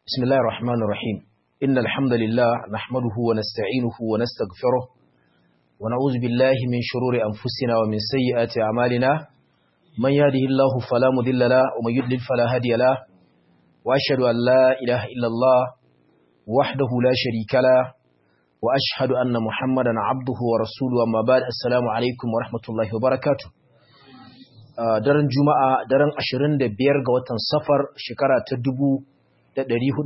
بسم الله الرحمن الرحيم إن الحمد لله نحمده ونستعينه ونستغفره ونعوذ بالله من شرور أنفسنا ومن سيئات أعمالنا من يهده الله فلا مضل له ومن يضلل فلا هادي له وأشهد أن لا إله إلا الله وحده لا شريك له وأشهد أن محمدا عبده ورسوله أما بعد السلام عليكم ورحمة الله وبركاته daren Juma'a daren 25 ga watan Safar shekara ta 1446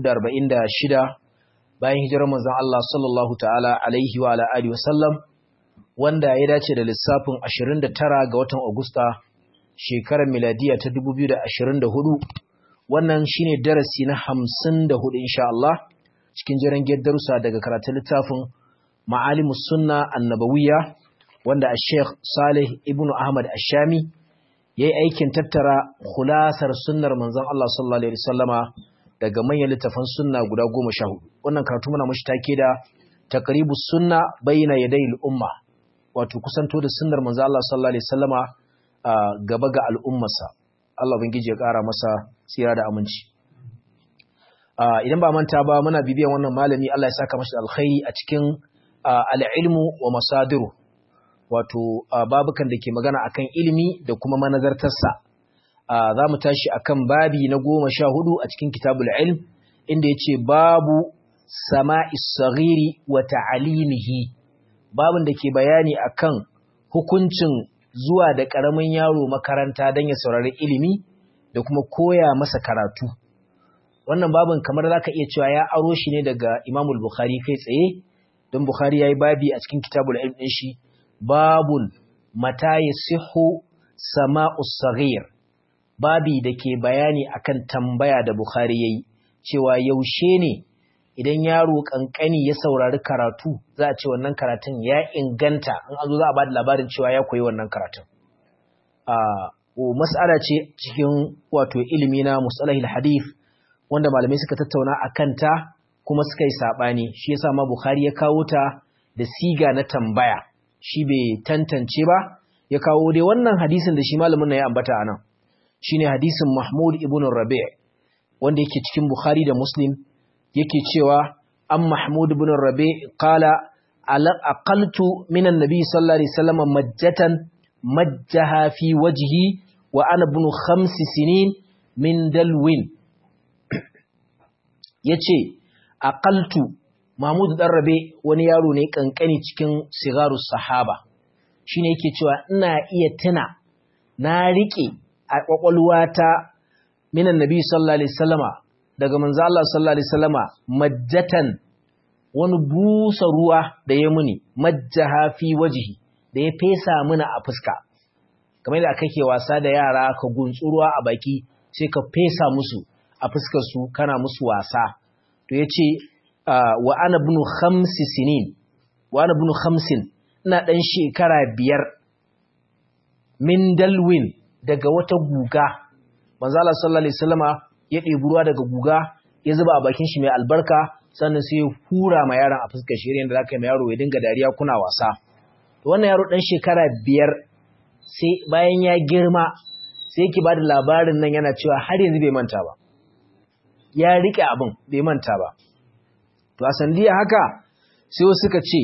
bayan hijirar manzon Allah sallallahu ta'ala alaihi wa ala alihi wasallam wanda ya dace da lissafin 29 ga watan Agusta shekarar miladiya ta 2024 wannan shine darasi na 54 insha Allah cikin jiran darussa daga karatun littafin Ma'alimus Sunna An-Nabawiyya wanda Sheikh Salih ibn Ahmad Ash-Shami yayi aikin tattara khulasar sunnar manzon Allah sallallahu alaihi wasallama daga manyan littafan sunna guda 14 wannan karatu muna mushi take da taqribus sunna bayna yadayil umma wato kusanto da sunnar manzon Allah sallallahu alaihi wasallama gaba ga al'ummarsa Allah ubangiji ya kara masa tsira da aminci idan ba manta ba muna bibiyan wannan malami Allah ya saka mashi alkhairi a cikin al-ilmu wa masadiru wato babukan da ke magana akan ilimi da kuma manazartarsa za mu tashi akan babi na 14 a cikin kitabul ilm inda yace babu sama'is saghiri wa ta'limihi babin da ke bayani akan hukuncin zuwa da karamin yaro makaranta don ya saurari ilimi da kuma koya masa karatu wannan babin kamar zaka iya cewa ya aro shi ne daga Imam al-Bukhari kai tsaye don Bukhari yayi babi a cikin kitabul ilm din shi babun mata yasihu sama'us saghir babi da ke bayani akan tambaya da Bukhari yayi cewa yaushe ne idan yaro kankani ya saurari karatu za a ce wannan karatun ya inganta in an zo za a bada labarin cewa ya koyi wannan karatun mas'ala ce cikin wato ilimi na mustalahil hadith wanda malamai suka tattauna akan ta kuma suka yi sabani shi yasa ma Bukhari ya kawo ta da siga na tambaya shi bai tantance ba ya kawo dai wannan hadisin da shi malamin na ya ambata anan shine hadisin Mahmud ibn Rabi' wanda yake cikin Bukhari da Muslim yake cewa an Mahmud ibn Rabi' qala aqaltu minan nabi sallallahu alaihi wasallam majjatan majjaha fi wajhi wa ana ibn 5 sinin min dalwin yace aqaltu Mahmud dan Rabi' wani yaro ne kankani cikin sigarus sahaba shine yake cewa ina iya tuna na rike a kwakwalwata minan nabi sallallahu alaihi wasallama daga manzo Allah sallallahu alaihi wasallama majjatan wani busa ruwa da ya muni majjaha fi wajhi da ya fesa muna a fuska kamar da kake wasa da yara ka guntsuruwa a baki sai ka fesa musu a fuskar su kana musu wasa to yace wa ana ibn 5 sinin wa ana ibn 5 ina dan shekara 5 min dalwin daga wata guga manzo Allah sallallahu alaihi wasallama ya ɗebi ruwa daga guga ya zuba a bakin shi mai albarka sannan sai ya hura ma yaron a fuskar shi yadda zaka yi ma yaro ya dinga dariya kuna wasa to wannan yaro dan shekara 5 sai bayan ya girma sai yake bada labarin nan yana cewa har yanzu bai manta ba ya rike abin bai manta ba to a sandiya haka sai wasu suka ce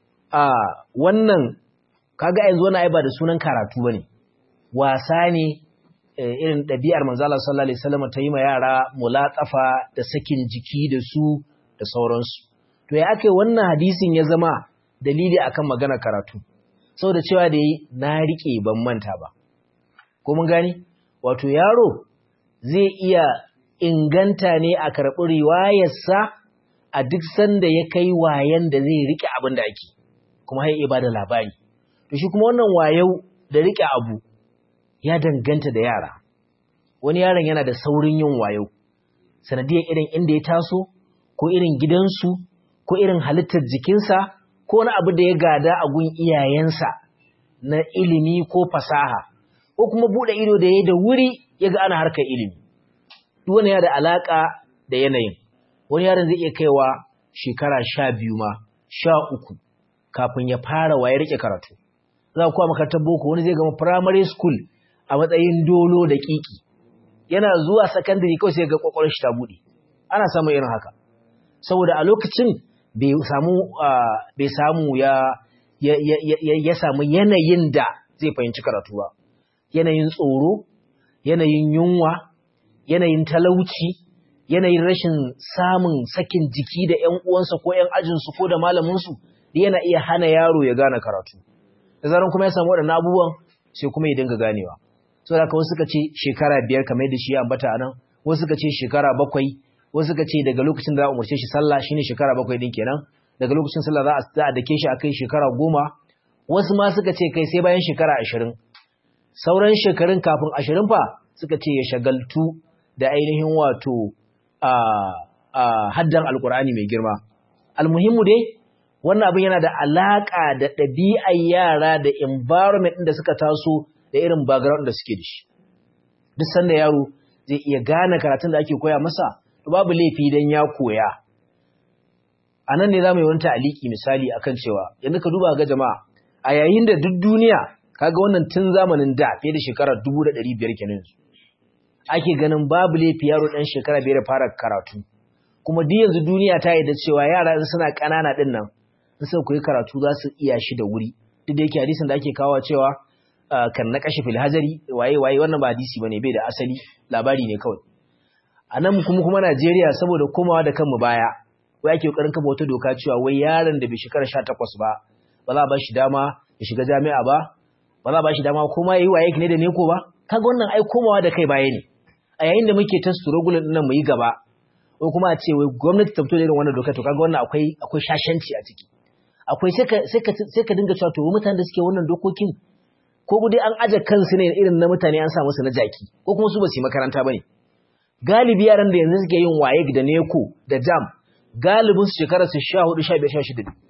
wannan kaga yanzu wannan ai ba da sunan karatu bane wasa ne irin ɗabi'ar manzala sallallahu alaihi wasallam ta yi ma yara mulatsafa da sakin jiki da su da sauransu to ya ake wannan hadisin ya zama dalili akan magana karatu saboda cewa da yi na rike ban manta ba ko mun gani wato yaro zai iya inganta ne a karɓi riwayarsa a duk sanda ya kai wayan da zai rike abin da ake kuma ya ba da labari to shi kuma wannan wayau da rike abu ya danganta da yara wani yaron yana da saurin yin wayo sanadiyar irin inda ya taso ko irin gidansu ko irin halittar jikinsa ko wani abu da ya gada a gun iyayensa na ilimi ko fasaha ko kuma bude ido da ya da wuri ya ga ana harkar ilimi duk wani yana da alaka da yanayin wani yaron zai iya kaiwa shekara 12 ma 13 kafin ya fara waye rike karatu za ku makarantar boko wani zai gama primary school a matsayin dolo da kiki yana zuwa secondary kawai sai ga kwakwalwar shi ta bude ana samun irin haka saboda a lokacin bai samu ya samu yanayin da zai fahimci karatu ba, yanayin tsoro, yanayin yunwa, yanayin talauci, yanayin rashin samun sakin jiki da ƴan uwansa ko ƴan ajinsu ko da malaminsu yana iya hana yaro ya gane karatu. Da zaran kuma ya samu waɗannan abubuwan sai kuma ya dinga ganewa. Saboda haka wasu suka ce shekara 5 kamar yadda shi ya ambata anan, wasu suka ce shekara 7, wasu suka ce daga lokacin da za a umarce shi sallah shine shekara 7 din kenan, daga lokacin sallah za a dake shi akai shekara 10, wasu ma suka ce kai sai bayan shekara 20. Sauran shekarun kafin 20 fa suka ce ya shagaltu da ainihin wato haddan alkur'ani mai girma. Almuhimmu dai wannan abin yana da alaka da ɗabi'ar yara da environment ɗin da suka taso da irin background da suke da shi. Duk sanda yaro zai iya gane karatun da ake koya masa, to babu laifi dan ya koya. A nan ne za mu yi wani ta'aliki misali akan cewa yanzu ka duba ga jama'a a yayin da duk duniya kaga wannan tun zamanin da fiye da shekarar 1500 kenan ake ganin babu laifi yaro ɗan shekara 5 fara karatu, kuma duk yanzu duniya ta yarda cewa yara suna ƙanana ɗin nan in suka koyi karatu za su iya shi da wuri. Duk da yake hadisin da ake kawo cewa kan na kashi fil hajari waye wannan ba hadisi bane, bai da asali, labari ne kawai. A nan kuma Najeriya saboda komawa da kanmu baya wai ake kokarin kafa wata doka cewa wai yaron da bai shekara 18 ba za a ba shi dama ya shiga jami'a ba za a ba shi dama kuma yayi waye ne da neko ba. Kaga wannan ai komawa da kai baya ne. A yayin da muke ta struggle din nan mu yi gaba ko kuma a ce wai gwamnati ta fito da irin wannan doka, to kaga wannan akwai shashanci a ciki. Akwai sai ka dinga cewa to mutanen da suke wannan dokokin ko dai an aje kansu ne irin na mutane an sa musu na jaki, ko kuma su ba su yi makaranta bane. Galibi yaran da yanzu suke yin waye da neko da jam galibin su shekara su 14 15 16.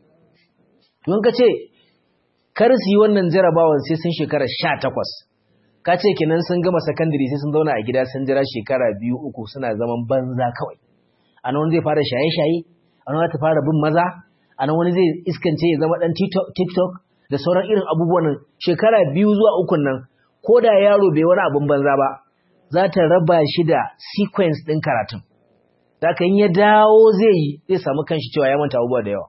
To in ka ce kar su yi wannan jarabawan sai sun shekara 18, ka ce kenan sun gama secondary sai sun zauna a gida sun jira shekara 2 3 suna zaman banza kawai. A nan wani zai fara shaye-shaye, a nan ta fara bin maza, a nan wani zai iskance ya zama dan TikTok da sauran irin abubuwan. Shekara 2 zuwa 3 nan ko da yaro bai wani abun banza ba za ta raba shi da sequence din karatun. Da kan ya dawo zai samu kanshi cewa ya manta abubuwa da yawa.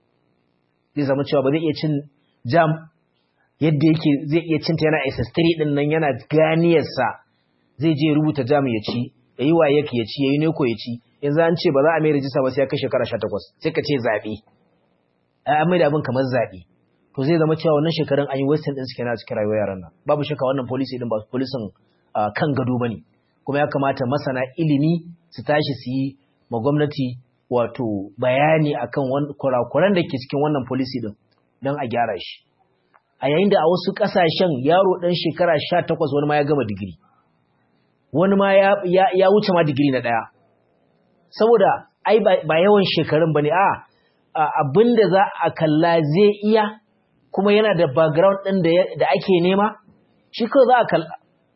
Zai samu cewa ba zai iya cin jam yadda yake zai iya cinta yana SS3 din nan yana ganiyarsa, zai je rubuta jam ya ci, yayi waye ya ci, yayi neko ya ci. Yanzu an ce ba za a mai rijista ba sai ya kai shekara 18, sai ka ce zabe. Ai an mai da abin kamar zabe. To zai zama cewa wannan shekarun an yi wasting din suke na cikin rayuwar yaran nan. Babu shakka wannan policy din ba policing kan gado bane. Kuma ya kamata masana ilimi su tashi su yi ma gwamnati wato bayani akan kurakuran da ke cikin wannan policy din don a gyara shi. A yayin da a wasu ƙasashen yaro ɗan shekara 18 wani ma ya gama digiri, wani ma ya wuce ma digiri na 1, saboda ai ba yawan shekarun ba ne, abinda za a kalla zai iya kuma yana da background ɗin da ake nema shi kawai za a kalla.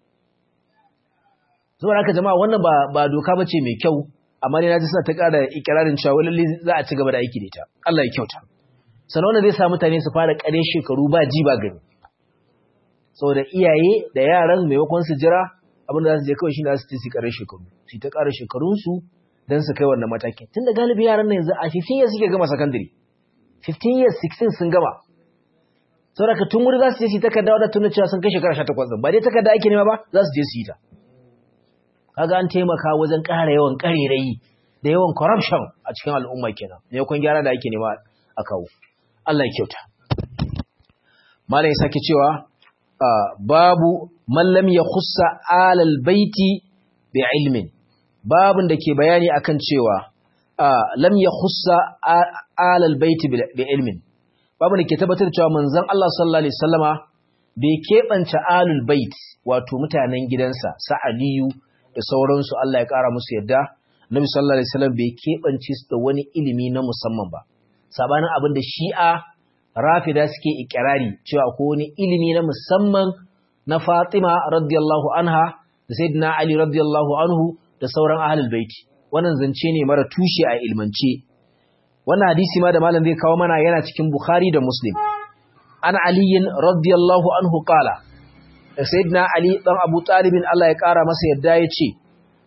Zuwa haka jama'a wannan ba doka ba ce mai kyau, amma ne na ji suna ta ƙara ikirarin cewa lalle za a ci gaba da aiki da ita. Allah ya kyauta. Sannan wanda zai sa mutane su fara ƙare shekaru ba ji ba gani, saboda iyaye da yaran maimakon su jira abinda za su je kawai shi ne za su ci ƙare shekaru, su ta ƙara shekarunsu don su kai wannan matakin. Tun da galibi yaran nan yanzu a 15 years suke gama secondary, 15 years 16 sun gama. Saboda ka tun wuri za su je su yi takarda wadda tuna cewa sun kai shekara 18 ɗin, ba dai takarda ake nema ba za su je su yi ta. Kaga an taimaka wajen ƙara yawan ƙarerayi da yawan corruption a cikin al'umma kenan, maimakon gyara da ake nema a kawo. Allah ya kyauta. Malam ya sake cewa babu man lam yakhussa alal baiti bi ilmin, babun da ke bayani akan cewa lam yakhussa alal baiti bi ilmin, babun da ke tabbatar cewa manzon Allah sallallahu alaihi wasallama bai keɓance alul bait wato mutanen gidansa sa Aliyu da sauransu Allah ya ƙara musu yadda. Nabi sallallahu alaihi wasallam bai keɓance su da wani ilimi na musamman ba, sabanin abin da Shi'a Rafida suke ikirari cewa ko wani ilimi na musamman na Fatima radiyallahu anha da Sayyidina Ali radiyallahu anhu da sauran ahlul baiti. Wannan zance ne mara tushe a ilmance. Wannan hadisi ma da malam zai kawo mana yana cikin Bukhari da Muslim. An Ali radiyallahu anhu qala, Sayyidina Ali dan Abu Talib Allah ya kara masa yadda yace,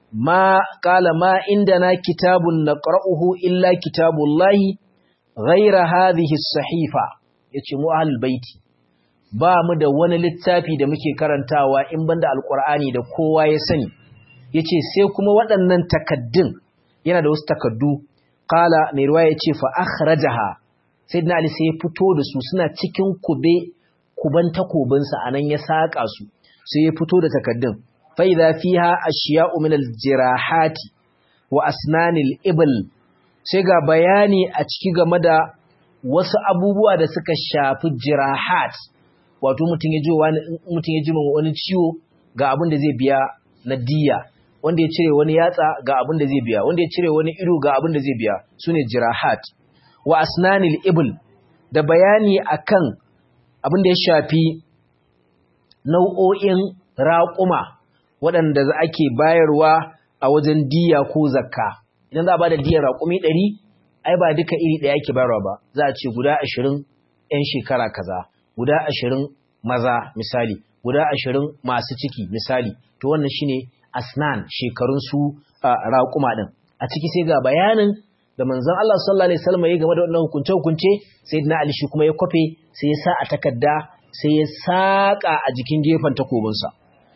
ma indana kitabun naqra'uhu illa kitabullahi ghayra hadhihi as-sahifa, yace mu ahlul baiti ba mu da wani littafi da muke karantawa in banda alqur'ani da kowa ya sani, yace sai kuma waɗannan takaddun, yana da wasu takaddu. Qala mai riwaya yace fa akhrajaha, sayyidina ali sai ya fito da su, suna cikin kuban takobinsa anan ya saka su, sai ya fito da takaddun. fa idha fiha ashiya'u min al-jirahati wa asnanil ibl, sai ga bayani a ciki game da wasu abubuwa da suka shafi jirahat, wato mutum ya ji wani ciwo ga abin da zai biya na diya, wanda ya cire wani yatsa ga abin da zai biya, wanda ya cire wani ido ga abin da zai biya, sune jirahat. Wa asnanil ibl, da bayani akan abin da ya shafi nau'o'in raƙuma waɗanda ake bayarwa a wajen diya ko zakka. Idan za a bada diyar raƙumi 100, ai ba duka iri ɗaya ake bayarwa ba, za a ce guda 20 'yan shekara kaza, guda 20 maza misali, guda 20 masu ciki misali. To wannan shine asnan, shekarun su raƙuma din. A ciki sai ga bayanin da manzon Allah sallallahu alaihi wasallam ya game da wannan hukunce sayyidina Ali shi kuma ya kwafe, sai ya sa a takarda, sai ya saka a jikin gefen takobinsa.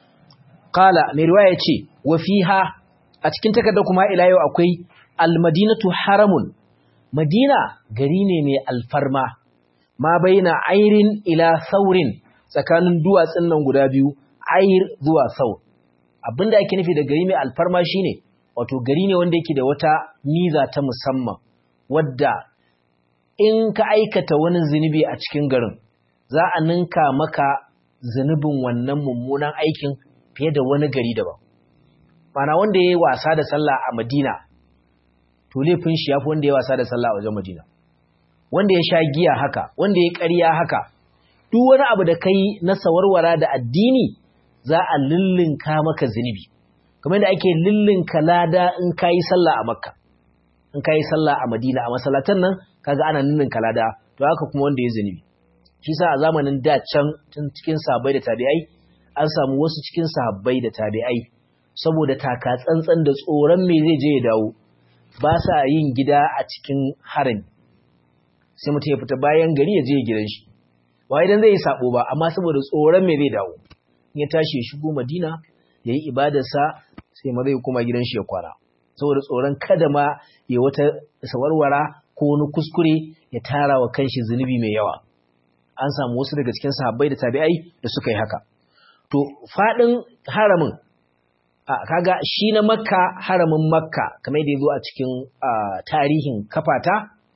Qala mai riwaya ce wa fiha, a cikin takarda kuma ila yau akwai al-madinatu haramun, Madina gari ne mai alfarma, ma baina airin ila saurin, tsakanin duwatsun nan guda biyu, air zuwa saur. Abinda ake nufi da gari mai alfarma shine wato gari ne wanda yake da wata miza ta musamman, wadda in ka aikata wani zunubi a cikin garin za a ninka maka zunubin wannan mummunan aikin fiye da wani gari daban. Mana wanda yayi wasa da sallah a Madina, to laifin shi yafi wanda yayi wasa da sallah a wajen Madina. Wanda ya sha giya haka, wanda ya ƙarya haka, duk wani abu da kai na sawarwara da addini za a lullunka maka zunubi. Kamar yadda ake lullunka lada in kayi sallah a Makka, in kayi sallah a Madina, a masallatan nan kaga ana lullunka lada, to haka kuma wanda ya zunubi. Shi sa a zamanin da can tun cikin sahabbai da tabi'ai an samu wasu cikin sahabbai da tabi'ai saboda taka tsantsan da tsoron me zai je ya dawo, ba sa yin gida a cikin harami. Sai mutum ya fita bayan gari ya je gidan shi, ba idan zai yi sabo ba, amma saboda tsoron me zai dawo. In ya tashi ya shigo Madina ya yi ibadarsa, sai ma zai kuma gidan shi ya kwana, saboda tsoron kada ma ya wata sawarwara ko wani kuskure ya tara wa kanshi zunubi mai yawa. An samu wasu daga cikin sahabbai da tabi'ai da suka yi haka. To fadin haramin, kaga shi na Makka, haramin Makka kamar da yazo a cikin tarihin kafata,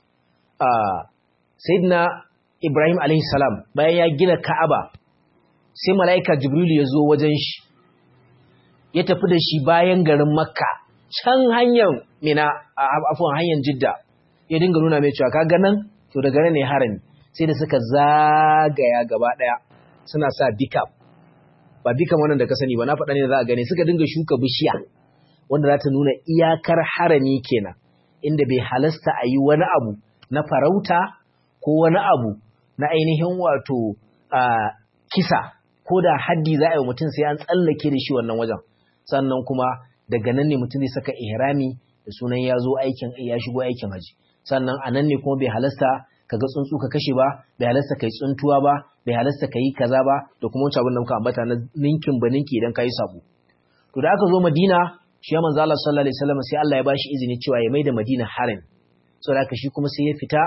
Sayyidina Ibrahim alaihi salam bayan ya gina Ka'aba, sai mala'ika Jibril ya zo wajen shi, ya tafi da shi bayan garin Makka, can hanyar Mina, afwan hanyar Jidda, ya dinga nuna mai cewa kaga nan, to daga nan ne harami. Sai da suka zagaya gaba daya, suna sa bikam, ba bikam wannan da ka sani ba, na faɗa ne da za a gane, suka dinga shuka bishiya wanda za ta nuna iyakar harami kenan, inda bai halasta a yi wani abu na farauta ko wani abu na ainihin wato kisa, ko da haddi za a yi mutum sai an tsallake da shi wannan wajen. Sannan kuma daga nan ne mutum zai saka ihrami da sunan ya zo aikin, ya shigo aikin haji. Sannan a nan ne kuma bai halasta ka ga tsuntsu ka kashe ba, bai halasta ka yi tsuntuwa ba, bai halasta ka yi kaza ba, da kuma wancan abin da muka ambata na ninkin ba ninki idan ka yi sabo. To da aka zo Madina, shi ya manzo Allah sallallahu alaihi wasallam sai Allah ya bashi izini cewa ya maida Madina haram. Saboda haka shi kuma sai ya fita,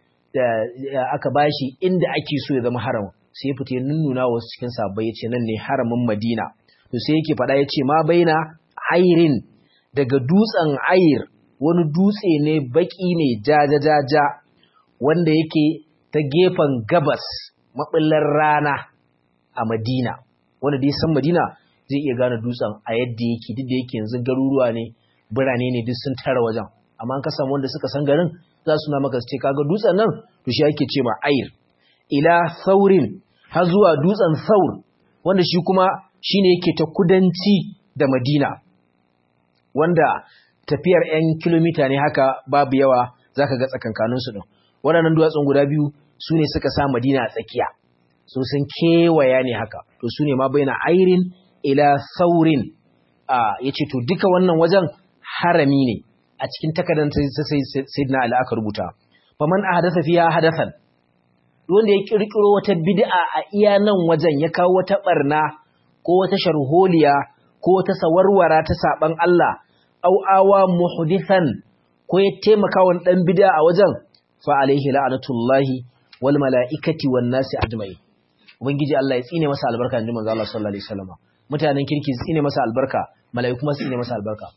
aka bashi inda ake so ya zama haram. Sai ya fita ya nunnuna wasu cikin sahabbai, yace nan ne haramin Madina. To sai yake faɗa yace ma baina airin, daga dutsen Air, wani dutse ne baki mai jajajaja wanda yake ta gefen gabas maɓullar rana a Madina. Wanda dai san Madina zai iya gane dutsen a yadda yake, duk da yake yanzu garuruwa ne, birane ne duk sun tara wajen, amma an ka samu wanda suka san garin za su na maka su ce kaga dutsen nan, to shi ake ce ma Air. Ila Saurin, har zuwa dutsen Saur, wanda shi kuma shine yake ta kudanci da Madina, wanda tafiyar 'yan kilomita ne haka, babu yawa zaka ga tsakankaninsu din. Waɗannan duwatsun guda biyu su ne suka sa Madina a tsakiya, so sun kewaya ne haka, to su ne ma baina Airin ila Saurin. yace to duka wannan wajen harami ne a cikin takardar sai sayyidina Ali aka rubuta faman ahdatha fiha hadathan wanda ya kirkiro wata bid'a a iya nan wajen ya kawo wata barna ko wata sharholiya ko wata sawarwara ta saban Allah au awa muhdithan ko ya taimaka wa dan bid'a a wajen fa alaihi la'natullahi wal mala'ikati wan nasi ajma'in ubangiji Allah ya tsine masa albarka inji manzo Allah sallallahu alaihi wasallam mutanen kirki su tsine masa albarka mala'iku kuma su tsine masa albarka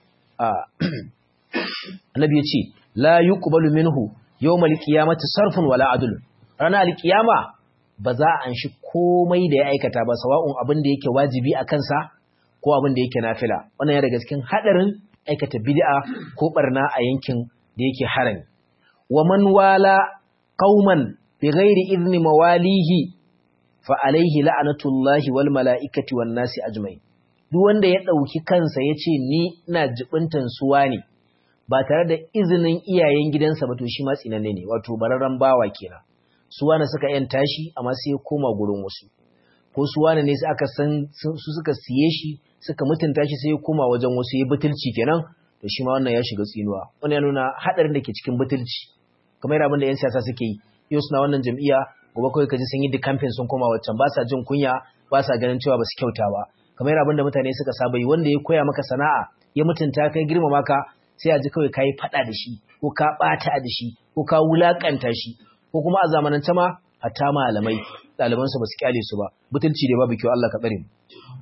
annabi ya ce la yuqbalu minhu yawmal qiyamati sarfun wala adl ranar alkiyama ba za a anshi komai da ya aikata ba sawa'un abin da yake wajibi a kansa ko abin da yake nafila wannan ya daga cikin hadarin aikata bid'a ko barna a yankin da yake harami wa man wala qauman bighairi idni mawalihi fa alaihi la'natullahi wal mala'ikati wan nasi ajma'in duk wanda ya dauki kansa yace ni ina jibintan suwa ne ba tare da izinin iyayen gidansa ba to shi ma tsinanne ne wato bararran bawa kenan suwana suka yanta shi amma sai ya koma gurin wasu ko suwana ne sai aka san su suka siye shi suka mutunta shi sai ya koma wajen wasu ya butulci kenan to shi ma wannan ya shiga tsinuwa wannan ya nuna hadarin da ke cikin butulci kamar abin da yan siyasa suke yi yau suna wannan jam'iyya gobe kawai kaji sun yi da campaign sun koma waccan ba sa jin kunya ba sa ganin cewa ba su kyauta ba kamar abin da mutane suka saba yi wanda ya koya maka sana'a ya mutunta kai girmama ka sai a ji kawai kai fada da shi ko ka bata da shi ko ka wulakanta shi ko kuma a zamanance ma hatta malamai ɗaliban su ba su kyale su ba butulci da babu kyau Allah ka tsare mu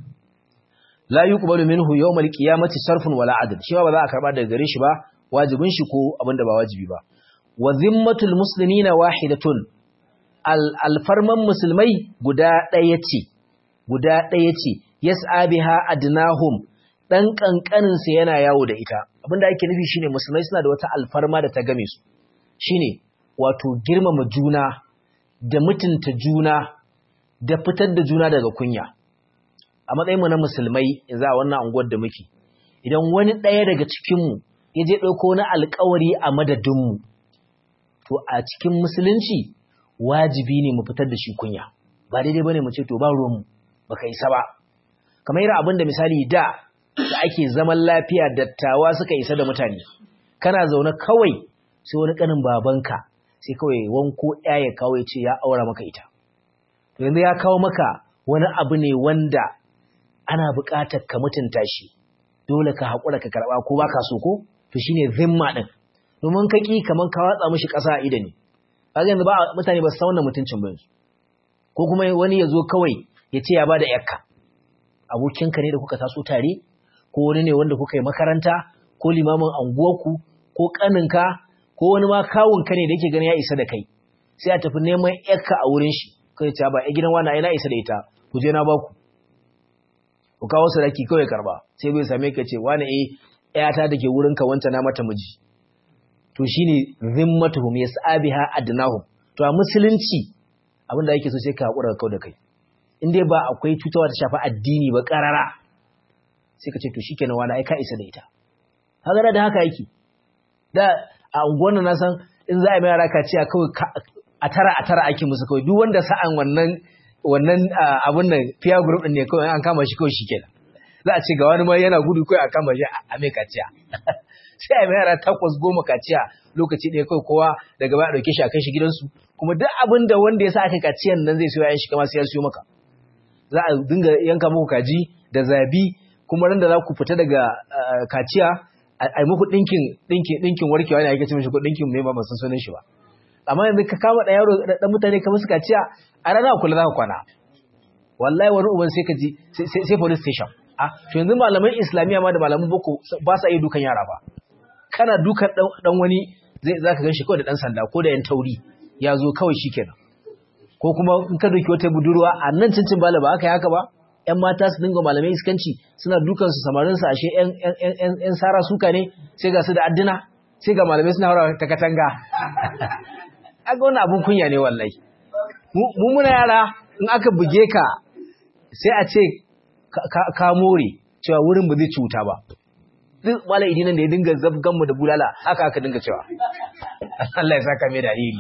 la yuqbalu minhu yawmal qiyamati sarfun wala adl shi ba za a karba daga gare shi ba wajibin shi ko abinda ba wajibi ba wa zimmatul muslimina wahidatun alfarman musulmai guda ɗaya ce yas'a biha adnahum dan kankanin sa yana yawo da ita abinda ake nufi shine musulmai suna da wata alfarma da ta game su shine wato girmama juna da mutunta juna da fitar da juna daga kunya a matsayin mu na musulmai yanzu a wannan unguwar da muke idan wani ɗaya daga cikin mu ya je dauko wani alƙawari a madadin mu to a cikin musulunci wajibi ne mu fitar da shi kunya ba daidai bane mu ce to ba ruwan mu baka isa ba kamar irin abin da misali da ake zaman lafiya dattawa suka isa da mutane kana zaune kawai sai wani kanin babanka sai kawai wanko ya kawo ya ce ya aura maka ita to yanzu ya kawo maka wani abu ne wanda ana buƙatar ka mutunta shi dole ka haƙura ka karɓa ko baka so ko to shine zimma din domin ka ki kaman ka watsa mishi ƙasa a idani kaga yanzu ba mutane ba su san wannan mutuncin ba yanzu ko kuma wani ya zo kawai ya ce ya bada yakka abokinka ne da kuka taso tare ko wani ne wanda kuka yi makaranta ko limamin anguwarku ko kaninka ko wani ma kawunka ne da yake ganin ya isa da kai sai a tafi neman yakka a wurin shi kai ta ba gidan wani ai na isa da ita ku je na baku ku kawo sadaki kawai karba sai bai same ka ce wani ƴata dake wurinka wanta na mata miji to shine zimmatuhum yas'abiha adnahum to a musulunci abinda yake so sai ka hakura ka da kai in dai ba akwai cutawa ta shafi addini ba karara sai ka ce to shikenan wani ai ka isa da ita haka da haka yake da a unguwar na san in za a mai yara kaciya kawai a tara ake musu kawai duk wanda sa'an wannan abun nan peer group din ne kawai an kama shi kawai shikenan za a ce ga wani ma yana gudu kawai a kama shi a mai kaciya sai a mai yara 8-10 kaciya lokaci ɗaya kawai kowa daga baya ɗauke shi a kai shi gidansu kuma duk abin da wanda ya sa aka kaciyan nan zai siyo yayin shi kama sai ya siyo maka za a dinga yanka muku kaji da zabi kuma ran da za ku fita daga kaciya a yi muku ɗinkin warkewa ne ake ce mishi ko ɗinkin mai ba san sunan shi ba amma yanzu ka kama ɗan yaro ɗan mutane ka musu kaciya a rana kula za ka kwana wallahi wani uban sai ka ji sai police station to yanzu malaman islamiyya ma da malaman boko ba sa iya dukan yara ba kana dukan dan wani za ka gan shi kawai da ɗan sanda ko da yan tauri ya zo kawai shi kenan ko kuma in ka doki wata budurwa a nan cincin bala ba aka yi haka ba ‘yan mata su dinga malamai iskanci suna dukansu samarinsu ashe ‘yan sara suka ne sai ga su da addina sai ga malamai suna haura ta katanga aga wani abin kunya ne wallahi mu muna yara in aka buge ka sai a ce ka more cewa wurin ba zai cuta ba duk malam idinan da ya dinga zabganmu da bulala haka aka dinga cewa Allah ya saka mai da alheri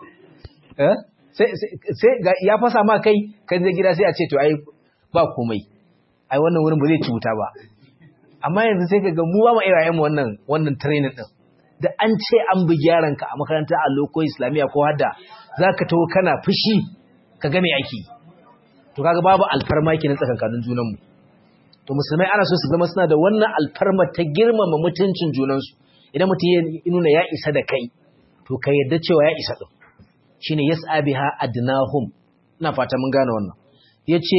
sai ya fasa ma kai kan zai gida sai a ce to ai ba komai ai wannan wurin ba zai cuta ba amma yanzu sai kaga mu ba mu iyayen mu wannan training din da an ce an bi gyaran ka a makaranta allo ko islamiya ko hadda zaka tawo kana fushi kaga me ake to kaga babu alfarma kenan tsakankanin junan mu to musulmai ana so su zama suna da wannan alfarma ta girmama mutuncin junan su idan mutum ya nuna ya isa da kai to ka yadda cewa ya isa din shine yas'a biha adnahum ina fata mun gane wannan yace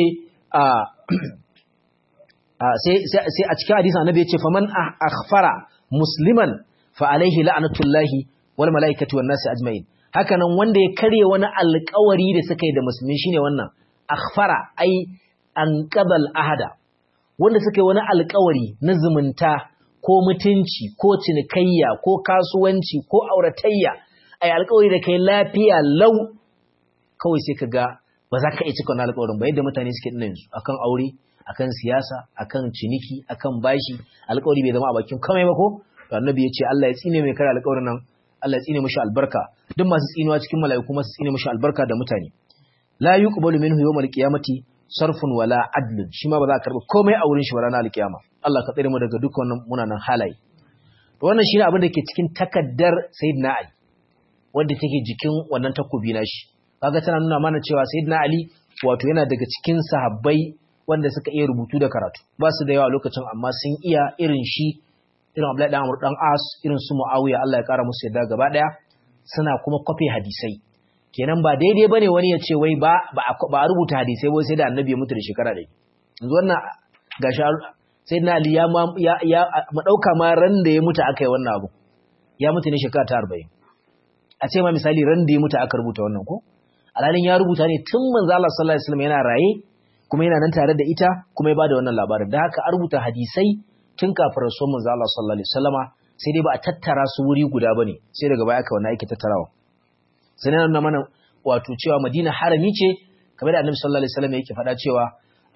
sai a cikin hadisi annabi yace faman akhfara musliman fa alaihi la'natullahi wal malaikati wan nasi ajma'in haka nan wanda ya karye wani alƙawari da suka yi da musulmi shine wannan akhfara ai anqabal ahada wanda suka yi wani alƙawari na zumunta ko mutunci ko cinikayya ko kasuwanci ko auratayya ai alƙawari da kai lafiya lau kawai sai kaga ba za ka iya cika wannan alƙawarin ba yadda mutane suke dinnan yanzu akan aure akan siyasa akan ciniki akan bashi alƙawari bai zama a bakin kamai ba ko to annabi ya ce Allah ya tsine mai kare alƙawarin nan Allah ya tsine mishi albarka duk masu tsinuwa cikin mala'iku masu tsine mishi albarka da mutane la yuqbalu minhu yawmal qiyamati sarfun wala adlun shi ma ba za ka karbi komai a wurin shi ba ranar alkiyama Allah ka tsare mu daga duk wannan munanan halaye to wannan shine abin da ke cikin takaddar sayyidina Ali wanda take jikin wannan takobi nashi kaga tana nuna mana cewa sayyidina Ali wato yana daga cikin sahabbai wanda suka iya rubutu da karatu ba su da yawa lokacin amma sun iya irin shi irin Abdullahi dan Amr dan As irin su Muawiya Allah ya kara musu yadda gaba daya suna kuma kwafe hadisai kenan ba daidai bane wani ya ce wai ba a rubuta hadisai wai sai da annabi ya mutu da shekara 100 yanzu wannan gashi sayyidina Ali ya mu dauka ma ran da ya mutu aka yi wannan abu ya mutu ne shekara ta 40 a ce ma misali ran da ya mutu aka rubuta wannan ko alalin ya rubuta ne tun manzo Allah sallallahu alaihi wasallam yana raye kuma yana nan tare da ita kuma ya bada wannan labarin da haka a rubuta hadisai tun kafin rasuwar manzo Allah sallallahu alaihi wasallama sai dai ba a tattara su wuri guda bane sai daga baya aka wannan yake tattarawa sai nan mana wato cewa Madina harami ce kamar da Annabi sallallahu alaihi wasallam yake faɗa cewa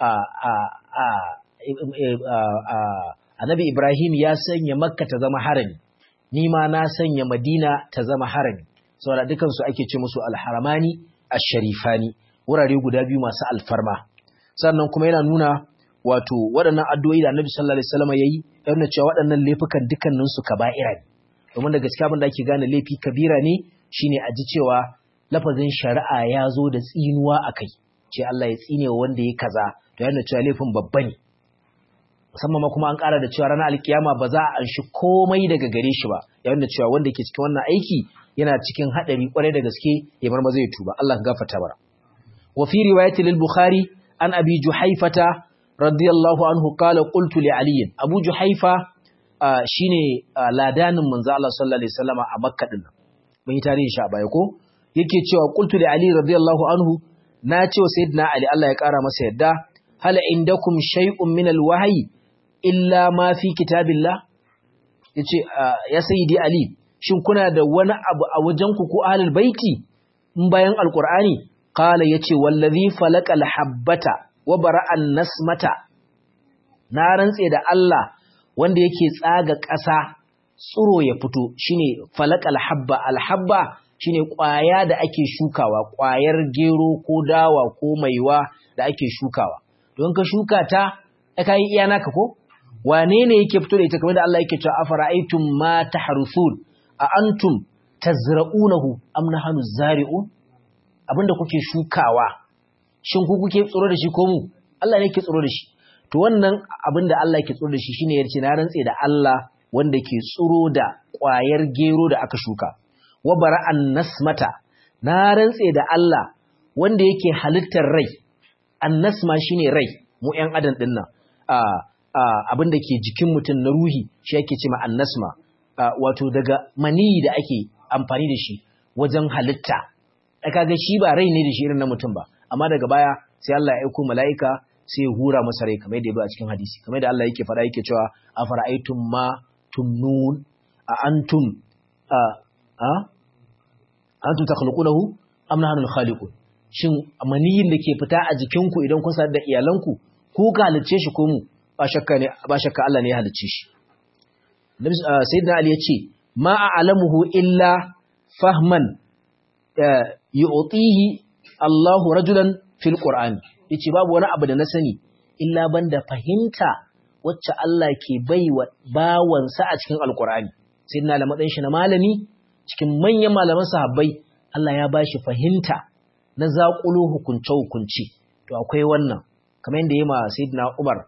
Annabi Ibrahim ya sanya Makka ta zama harami ni ma na sanya Madina ta zama harami saboda dukan su ake ce musu al-haramani ash-sharifani wurare guda biyu masu alfarma sannan kuma yana nuna wato waɗannan addu'o'i da Annabi sallallahu alaihi wasallam yayi yana cewa waɗannan laifukan dukkanin su kaba'ira ne domin da gaskiya abin da ake gane laifi kabira ne shine a ji cewa lafazin shari'a ya zo da tsinuwa akai ce Allah ya tsine wanda ya kaza to yana cewa laifin babba ne musamman ma kuma an ƙara da cewa ranar alkiyama ba za a anshi komai daga gare shi ba yayin da cewa wanda yake cikin wannan aiki yana cikin hadari kwarai da gaske ya bar maza ya tuba Allah ka gafarta bara wa fi riwayati lil bukhari an abi juhaifata radiyallahu anhu qala qultu li ali abu juhaifa shine ladanin manzo Allah sallallahu alaihi wasallam a makka din mun yi tarihin shi a baya ko yake cewa qultu li ali radiyallahu anhu na ce wa sayyidina ali Allah ya kara masa yadda hal indakum shay'un min al-wahyi illa ma fi kitabillah yace ya sayyidi ali shin kuna da wani abu a wajenku ko ahlul baiti in bayan alqur'ani qala yace wallazi falaqal habbata wa bara'an nasmata na rantse da Allah wanda yake tsaga ƙasa tsuro ya fito shine falaqal habba alhabba shine ƙwaya da ake shukawa ƙwayar gero ko dawa ko maiwa da ake shukawa don ka shuka ta kai iya naka ko wane ne yake fito da ita kamar da Allah yake cewa afara'aytum ma tahrusun a antum tazra'unahu am nahnu zari'un abinda kuke shukawa shin ku kuke tsoro da shi ko mu Allah ne yake tsoro da shi to wannan abinda Allah yake tsoro da shi shine yace na rantse da Allah wanda ke tsoro da ƙwayar gero da aka shuka wa bara'an nasmata na rantse da Allah wanda yake halittar rai annasma shine rai mu ƴan adam din nan abinda ke jikin mutum na ruhi shi yake cewa annasma wato daga mani da ake amfani da shi wajen halitta kaga shi ba rai ne da shi irin na mutum ba amma daga baya sai Allah ya aika mala'ika sai ya hura masa rai kamar yadda ya zo a cikin hadisi kamar yadda Allah yake faɗa yake cewa afara'aytum ma tumnun a antum antum takhluqunahu am nahnu al-khaliqun shin maniyin da ke fita a jikinku idan kun sadar da iyalanku ku ka halicce shi ko mu ba shakka Allah ne ya halicce shi sayyidina Ali yace ma a'lamuhu illa fahman yu'tihi Allahu rajulan fil Qur'an yace babu wani abu da na sani illa banda fahimta wacce Allah ke baiwa bawansa a cikin alkur'ani sayyidina Ali matsayin shi na malami cikin manyan malaman sahabbai Allah ya bashi fahimta na zaƙulo hukunce to akwai wannan kamar yadda yayi ma sayyidina Umar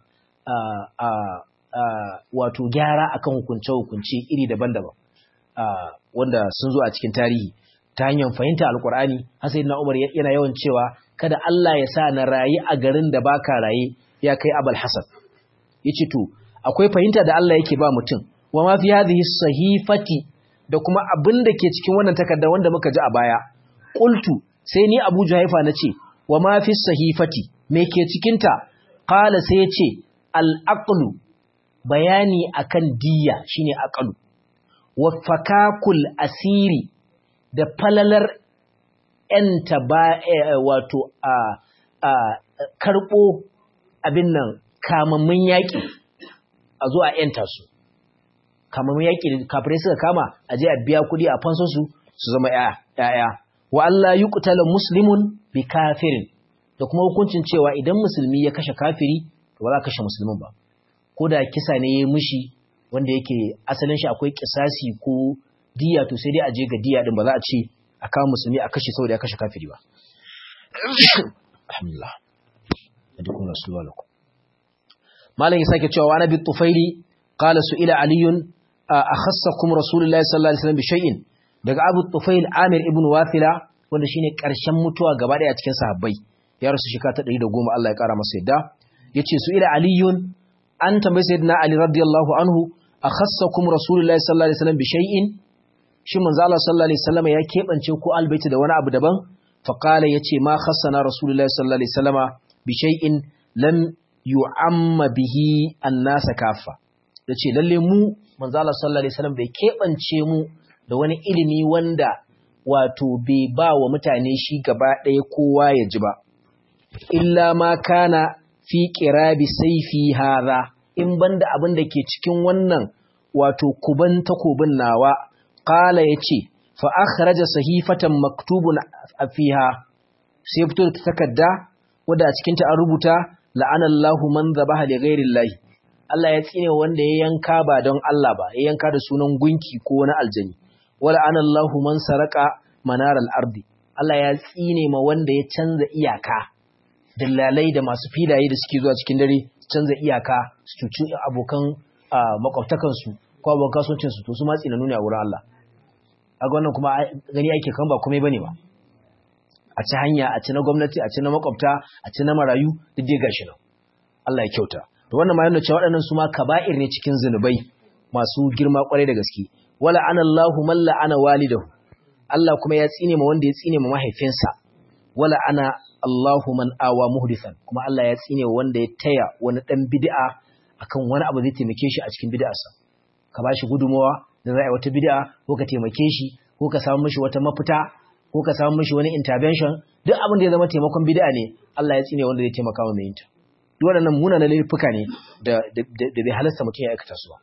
wato gyara akan hukunce iri daban-daban wanda sun zo a cikin tarihi ta hanyar fahimta alkur'ani har sayyidina Umar yana yawan cewa kada Allah ya sa na rayi a garin da baka raye ya kai Abul Hasan yace to akwai fahimta da Allah yake ba mutum wa ma fi hadhihi sahifati da kuma abin da ke cikin wannan takarda wanda muka ji a baya qultu sai ni Abu Juhaifa nace wa ma fi sahifati me ke cikin ta qala sai yace al aqlu bayani akan diyya shine aqlu wa fakakul asiri da falalar ‘yanta ba wato karɓo abin nan kamammun yaƙi a zo a ‘yanta su. Kamammun yaƙi da kafirai suka kama a je a biya kuɗi a fansansu su zama ‘ya'ya. Wa Allah yi ƙutalar musulmin bi kafirin da kuma hukuncin cewa idan musulmi ya kashe kafiri ba za a kashe musulmin ba. Ko da kisa ne ya mushi wanda yake asalin shi akwai kisasi ko diya to sai dai a je ga diya din ba za a ce a kawo musulmi a kashe saboda ya kashe kafiri ba. Alhamdulillah. Adikun Rasulullah lakum. Malam ya sake cewa wa Nabi Tufaili qala su'ila Aliyun akhassakum Rasulullahi sallallahu alaihi wasallam bi shay'in daga Abu Tufail Amir ibn Wathila wanda shine karshen mutuwa gaba daya cikin sahabbai ya rasu shekara ta 110 Allah ya kara masa yadda yace su'ila Aliyun an tambaye sayyidina Ali radiyallahu anhu akhassakum Rasulullahi sallallahu alaihi wasallam bi shay'in shi manzo Allah sallallahu alaihi wasallam ya kebance ko albayti da wani abu daban fa qala yace ma khassana rasulullahi sallallahu alaihi wasallam bi shay'in lam yu'amma bihi an-nas kaffa yace lalle mu manzo Allah sallallahu alaihi wasallam bai kebance mu da wani ilimi wanda wato bai ba wa mutane shi gaba ɗaya kowa ya ji ba illa ma kana fi qirabi sayfi hadha in banda abin da ke cikin wannan wato kuban takobin nawa qala yace fa akhraja sahifatan maktubun fiha sai fito da takarda wanda a cikin ta an rubuta la'anallahu man dhabaha li ghairillahi Allah ya tsine wanda ya yanka ba don Allah ba ya yanka da sunan gunki ko wani aljani wala anallahu man saraka manaral ardi Allah ya tsine ma wanda ya canza iyaka dillalai da masu filaye da suke zuwa cikin dare su canza iyaka su cuci abokan makwabtakan su ko abokan kasuwancin su to su ma tsinanu ne a wurin Allah kaga wannan kuma gani ake kan ba komai bane ba a ci hanya a ci na gwamnati a ci na makwabta a ci na marayu duk dai gashi nan Allah ya kyauta to wannan ma yana cewa waɗannan su ma kaba'ir ne cikin zinubai masu girma kwarai da gaske wala anallahu man la'ana walidahu Allah kuma ya tsine ma wanda ya tsine ma mahaifinsa wala ana Allahu man awa muhdithan kuma Allah ya tsine wanda ya taya wani dan bid'a akan wani abu zai taimake shi a cikin bid'arsa ka bashi gudumawa da za a yi wata bid'a ko ka taimake shi ko ka samu mishi wata mafita ko ka samu mishi wani intervention duk abin da ya zama taimakon bid'a ne Allah ya tsine wanda zai taimaka wa mai yinta duk waɗannan munanan laifuka ne da bai halasta mutum ya aikata su ba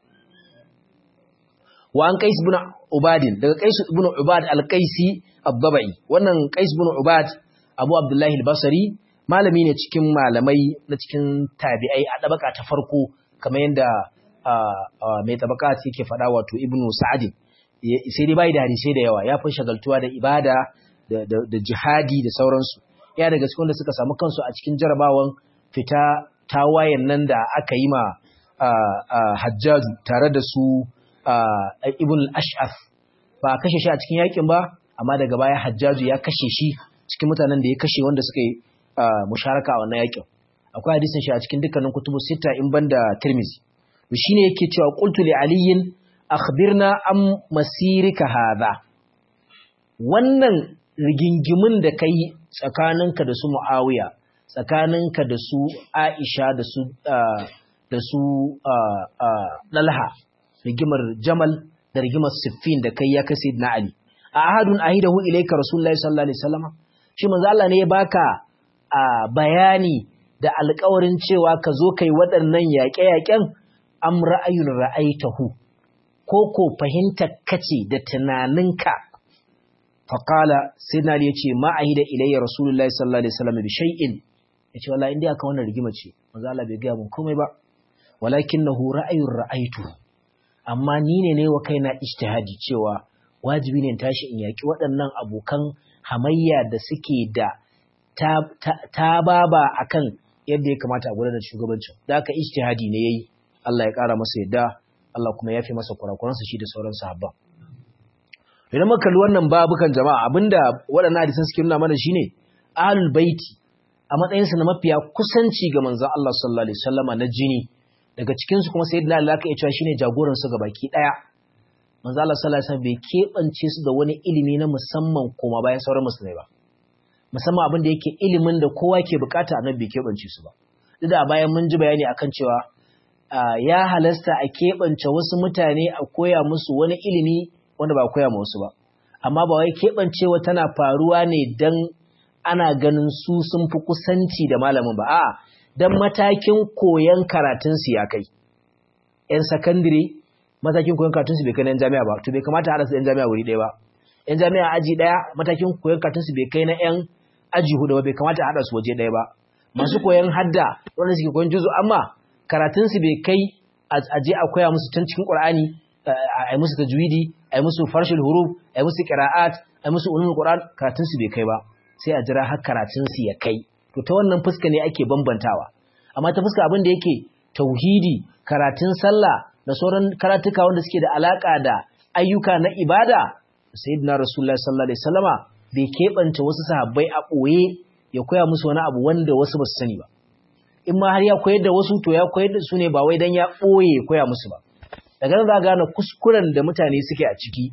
wa an Qais ibn Ubad daga Qais ibn Ubad al-Qaisi ad-Dabai wannan Qais ibn Ubad Abu Abdullah al-Basri malami ne cikin malamai na cikin tabi'ai a dabaka ta farko kamar yanda mai tabaka yake faɗa wato Ibn Sa'd sai dai bai da hadisi da yawa ya fi shagaltuwa da ibada da jihadi da sauransu ya daga cikin wanda suka samu kansu a cikin jarabawan fita tawayen nan da aka yi ma Hajjaju tare da su Ibn al-Ash'af ba a kashe shi a cikin yakin ba amma daga baya Hajjaju ya kashe shi cikin mutanen da ya kashe wanda suka yi musharaka a wannan yakin akwai hadisin shi a cikin dukkanin kutubu sita in banda Tirmidhi shine yake cewa qultu li aliyin akhbirna am masirika hadha wannan rigingimin da kai tsakaninka da su Muawiya tsakaninka da su Aisha da su Dalha rigimar Jamal da rigimar Siffin da kai ya kai Sayyidina Ali a ahadun ahidahu ilayka Rasulullahi sallallahu alaihi wasallam shi manzo Allah ne ya baka bayani da alƙawarin cewa ka zo kai waɗannan yaƙe-yaƙen am ra'ayun ra'aitahu ko ko fahimtar kace da tunaninka faqala Sayyidina Ali yace ma ahida ilayya Rasulullahi sallallahu alaihi wasallam bi shay'in yace wallahi indai aka wannan rigima ce manzo Allah bai ga mun komai ba walakinahu ra'aytu amma ni ne wa kaina ijtihadi cewa wajibi ne tashi in yaki waɗannan abokan hamayya da suke da ta baba akan yadda ya kamata a gudanar da shugabancin da aka ijtihadi ne yayi Allah ya ƙara masa yadda Allah kuma ya fi masa kurakuransa shi da sauran sahabban idan muka kalli wannan babukan jama'a abinda waɗannan hadisan suke nuna mana shine ahlul baiti a matsayinsa na mafiya kusanci ga manzon Allah sallallahu alaihi wasallama na jini daga cikin su kuma sayyidina Ali aka cewa shine jagoran su baki daya manzon Allah sallallahu alaihi wasallam bai kebance su da wani ilimi na musamman kuma bayan sauran musulmai ba musamman abin da yake ilimin da kowa ke bukata annabi bai kebance su ba duk da bayan mun ji bayani akan cewa ya halasta a kebance wasu mutane a koya musu wani ilimi wanda ba koya ma wasu ba amma ba wai kebancewa tana faruwa ne dan ana ganin su sun fi kusanci da malamin ba a'a dan matakin koyon karatun su ya kai yan secondary matakin koyon karatun su bai kai na jami'a ba to bai kamata a hada su yan jami'a wuri ɗaya ba yan jami'a aji ɗaya matakin koyon karatun su bai kai na yan aji hudu ba bai kamata a hada su waje ɗaya ba masu koyon hadda wanda suke koyon juzu amma karatun su bai kai a je a koya musu tun cikin Qur'ani a yi musu tajwidi a yi musu farshul huruf a yi musu qira'at a yi musu ulumul Qur'an karatun su bai kai ba sai a jira har karatunsu ya kai to ta wannan fuska ne ake bambantawa amma ta fuska abin da yake tauhidi karatun sallah da sauran karatuka wanda suke da alaka da ayyuka na ibada sayyidina rasulullahi sallallahu alaihi wasallama bai keɓanta wasu sahabbai a ɓoye ya koya musu wani abu wanda wasu ba su sani ba in ma har ya koyar da wasu to ya koyar da su ne ba wai dan ya ɓoye koya musu ba daga nan za gane kuskuren da mutane suke a ciki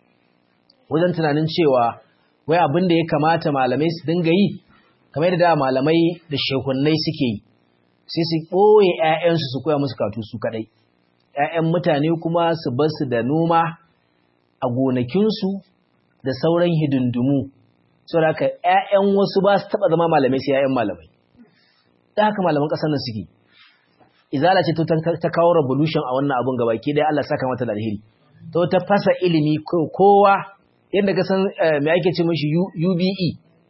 wajen tunanin cewa wai abin da ya kamata malamai su dinga yi kamar da malamai da shehunnai suke yi sai su ɓoye 'ya'yansu su koya musu katu su kaɗai 'ya'yan mutane kuma su bar su da noma a gonakinsu da sauran hidindimu saboda haka 'ya'yan wasu ba su taɓa zama malamai sai 'ya'yan malamai da haka malaman ƙasar nan suke izala ce ta kawo revolution a wannan abun gabaki dai Allah saka mata da alheri to ta fasa ilimi kowa yadda ka san me ake ce mishi UBE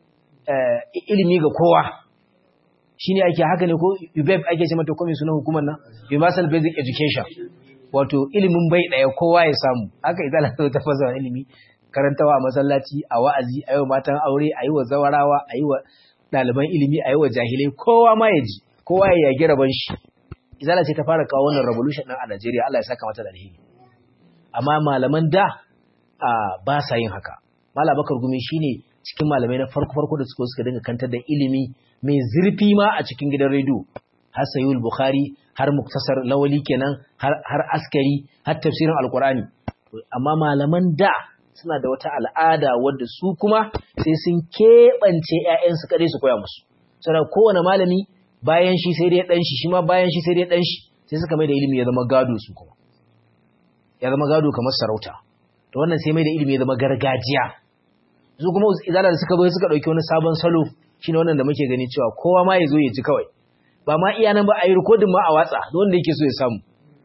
ilimi ga kowa shine ake haka ne ko UBEP ake ce mata komai sunan hukumar nan Universal Basic Education wato ilimin bai daya kowa ya samu haka idan ta fasa ilimi karantawa a masallaci a wa'azi ayi wa matan aure ayi wa zawarawa ayi wa daliban ilimi ayi wa jahilai kowa ma ya ji kowa ya yage raban shi izala ce ta fara kawo wannan revolution din a Najeriya Allah ya saka mata da alheri amma malaman da ba sa yin haka. Malam Bakar Gumi shine cikin malamai na farko da suka dinga kantar da ilimi mai zurfi ma a cikin gidan rediyo. Har Sahihul Bukhari, har Muktasar Lawali kenan, har Askari, har tafsirin Alqur'ani. Amma malaman da suna da wata al'ada wadda su kuma sai sun keɓance ƴaƴansu kadai su koya musu. Saboda kowane malami bayan shi sai dai dan shi ma bayan shi sai dai dan shi sai suka mai da ilimi ya zama gado su kuma. Ya zama gado kamar sarauta. To wannan sai mai da ilimi ya zama gargajiya su kuma izala da suka zo suka dauki wani sabon salo shine wannan da muke gani cewa kowa ma yazo ya ji kawai ba ma iya nan ba a yi recording ma a watsa don wanda yake so ya samu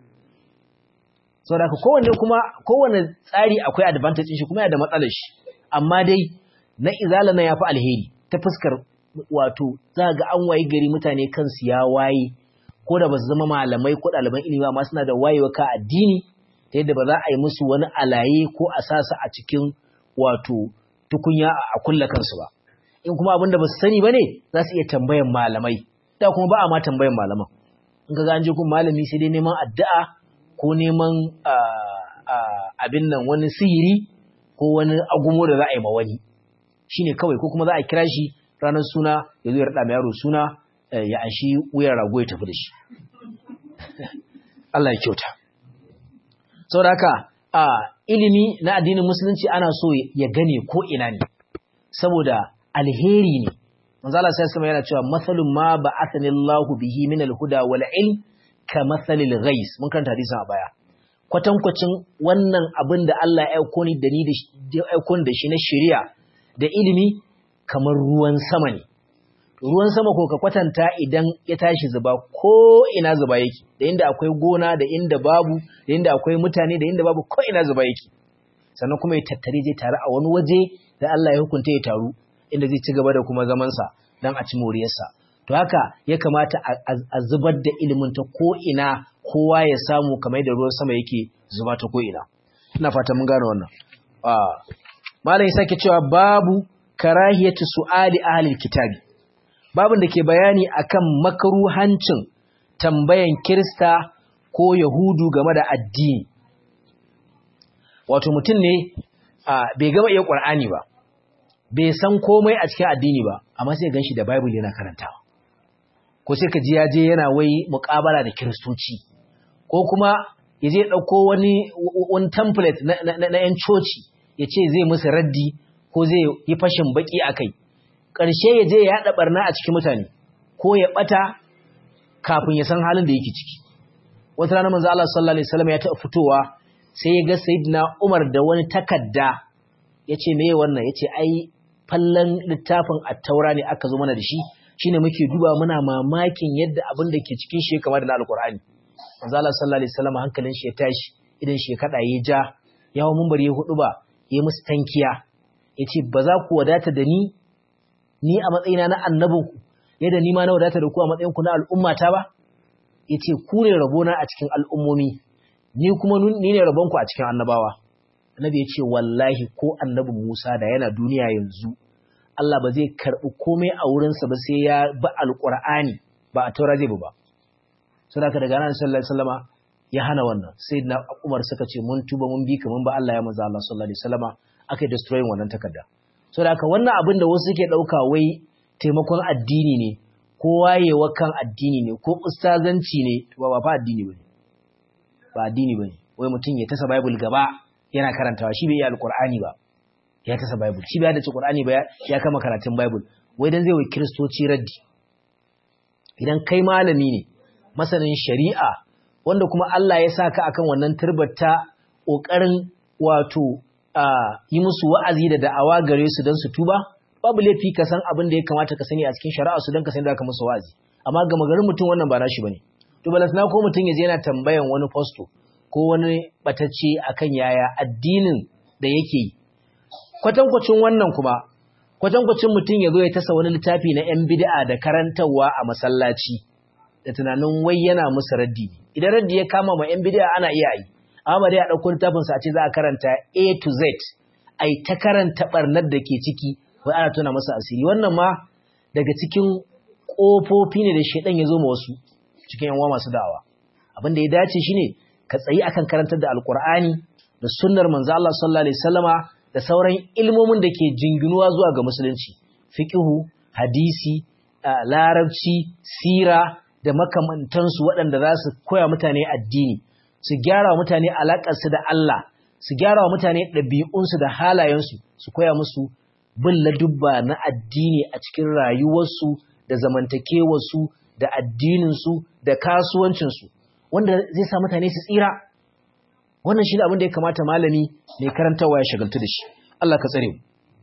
saboda kowanne tsari akwai advantage shi kuma yana da matsalar shi amma dai na izala na yafi alheri ta fuskar wato za ga an wayi gari mutane kansu ya waye ko da ba su zama malamai ko ɗaliban ilimi ba amma suna da wayewa ka addini ta yadda ba za a yi musu wani alaye ko a sa su a cikin wato tukunya a kulla kansu ba in kuma abin da ba su sani ba ne za su iya tambayan malamai da kuma ba a ma tambayan malaman in ka ga an je kun malami sai dai neman addu'a ko neman abin nan wani sihiri ko wani agumo da za a yi ma wani shine kawai ko kuma za a kira shi ranar suna ya zo ya raɗa ma yaro suna ya anshi wuyar rago ya tafi da shi Allah ya kyauta saboda haka ilimi na addinin musulunci ana so ya gane ko ina ne saboda alheri ne manzo Allah sai sama yana cewa masalun ma ba'athani Allahu bihi min al-huda wal ilm ka masalil ghais mun karanta hadisin a baya kwatankwacin wannan abin da Allah ya aiko ni da ni da aiko da shi na shari'a da ilimi kamar ruwan sama ne ruwan sama ko ka kwatanta idan ya tashi zuba ko ina zuba yake da inda akwai gona da inda babu da inda akwai mutane da inda babu ko ina zuba yake sannan kuma ya tattare zai taru a wani waje da Allah ya hukunta ya taru inda zai ci gaba da kuma zaman sa dan a ci moriyarsa to haka ya kamata a zubar da ilimin ta ko ina kowa ya samu kamar da ruwan sama yake zuba ta ko'ina. Ina fata mun gane wannan. Malam ya sake cewa babu karahiyatu su'ali ahlil kitabi. Babin da ke bayani akan makruhancin tambayan Kirista ko Yahudu game da addini. Wato mutum ne bai gama iya Qur'ani ba, bai san komai a cikin addini ba, amma sai ganshi da Bible yana karantawa. Ko sai ka ji ya je yana wai muƙabala da Kiristoci, ko kuma ya je ɗauko wani template na 'yan coci ya ce zai musu raddi ko zai yi fashin baki a kai. Ƙarshe ya je ya yaɗa ɓarna a cikin mutane, ko ya ɓata kafin ya san halin da yake ciki. Wata rana manzo Allah sallallahu alaihi wasallam ya taɓa fitowa sai ya ga Sayyidina Umar da wani takarda, ya ce meye wannan, ya ce ai fallan littafin attaura ne aka zo mana da shi, shine muke duba muna mamakin yadda abin da ke cikin shi kamar da alkur'ani. Manzo Allah sallallahu alaihi wasallam hankalin shi ya tashi, idan shi ya kada ya ja, yawo munbari ya hudu ba, ya musu tankiya, yace ba za ku wadata da ni a matsayina na annabinku yadda ni ma na wadata da ku a matsayin ku na al'ummata ba. Yace ku ne rabona a cikin al'ummomi, ni kuma ni ne rabonku a cikin annabawa. Annabi yace wallahi ko annabi Musa da yana duniya yanzu, Allah ba zai karɓi komai a wurinsa ba sai ya bi alƙur'ani, ba a taura zai bi ba. Saboda daga nan sallallahu alaihi wasallama ya hana wannan. Sai na Umar suka ce mun tuba mun bi ka mun ba Allah ya manzo Allah sallallahu alaihi wasallama, aka yi destroying wannan takarda. Saboda wannan abin da wasu suke ɗauka wai taimakon addini ne, ko wayewa kan addini ne, ko ustazanci ne, ba fa addini bane. Ba addini bane. Wai mutum ya tasa Bible gaba yana karantawa, shi bai yi alƙur'ani ba. Ya tasa Bible, shi bai dace Qur'ani ba, ya kama karatun Bible, wai dan zai wa Kiristoci raddi. Idan kai malami ne, masanin shari'a, wanda kuma Allah ya saka akan wannan turbata kokarin wato yi musu wa'azi da da'awa gare su dan su tuba, babu laifi ka san abin da ya kamata ka sani a cikin shari'a su dan ka san da ka musu wa'azi. Amma ga magarin mutum wannan ba nashi bane. To balasna ko mutum yaje yana tambayan wani fasto ko wani batacce akan yaya addinin da yake yi. Kwatankwacin wannan kuma, kwatankwacin mutum ya zo ya tasa wani littafi na ‘yan bid'a da karantarwa a masallaci, da tunanin wai yana musu raddi. Idan raddi ya kama ma ‘yan bid'a ana iya yi, amma ba dai a ɗauko littafinsa a ce za a karanta A to Z, ai ta karanta ɓarnar da ke ciki, wai ana tona masa asiri. Wannan ma daga cikin ƙofofi ne da shaidan ya zo ma wasu cikin ‘yan uwa masu da'awa. Abin da ya dace shine ka tsayi akan karantar da Alƙur'ani da sunnar manzo Allah sallallahu alaihi wasallama, da sauran ilmomin da ke jinginuwa zuwa ga musulunci, fiqhu, hadisi, larabci, sira da makamantansu waɗanda za su koya mutane addini, su gyara wa mutane alaƙarsu da Allah, su gyara wa mutane ɗabi'unsu da halayensu, su koya musu bin ladubba na addini a cikin rayuwarsu da zamantakewarsu da addininsu da kasuwancinsu, wanda zai sa mutane su tsira. Wannan shi ne abin da ya kamata malami mai karantarwa ya shagaltu da shi. Allah ka tsare mu.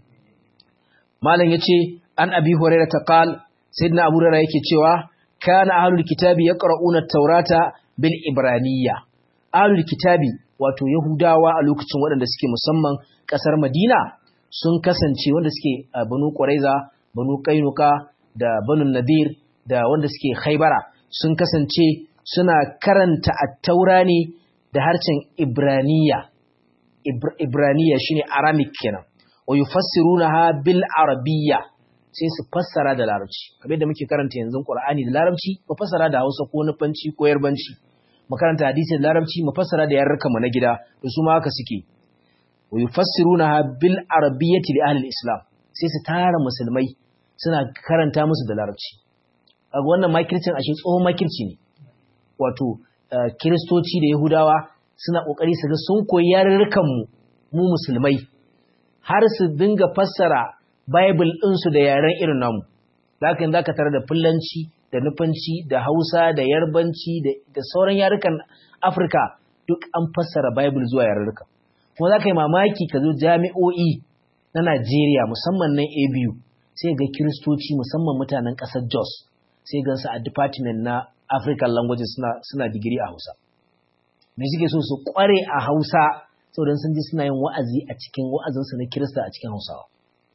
Malam ya ce, an Abi Hurairah ta qal, sayyidina Abu Hurairah yake cewa, kana ahlul kitabi yaqra'una at-taurata bil ibraniyya. Ahlul kitabi wato Yahudawa a lokacin waɗanda suke musamman ƙasar Madina sun kasance wanda suke Banu Quraiza, Banu Qainuqa da Banu Nadir da wanda suke Khaybara sun kasance suna karanta at-taura ne da harshen Ibraniya. Ibraniya shine Aramaic kenan. Wa yufassirunaha bil Arabiyya, sai su fassara da Larabci. Kamar yadda muke karanta yanzu Qur'ani da Larabci, mu fassara da Hausa ko Nufanci ko Yarbanci. Mu karanta hadisi da Larabci, mu fassara da yarurrukan mu na gida, to su ma haka suke. Wa yufassirunaha bil Arabiyyati li ahli al-Islam. Sai su tara musulmai suna karanta musu da Larabci. Kaga wannan makircin ashe tsohon makirci ne. Wato Kiristoci da Yahudawa suna ƙoƙari su ga sun koyi yarurrukan mu musulmai, har su dinga fassara Bible ɗinsu da yaren irin namu. Za ka tare da Fulanci, da Nufanci, da Hausa, da Yarbanci, da sauran yarukan Afirka duk an fassara Bible zuwa yarurruka. Kuma za ka yi mamaki ka zo jami'o'i na Najeriya musamman nan ABU, sai ga Kiristoci musamman mutanen ƙasar Jos, sai gansu a department na African languages suna digiri a Hausa. Me suke so su kware a Hausa saboda sun ji suna yin wa'azi a cikin wa'azinsu na Kirista a cikin Hausawa.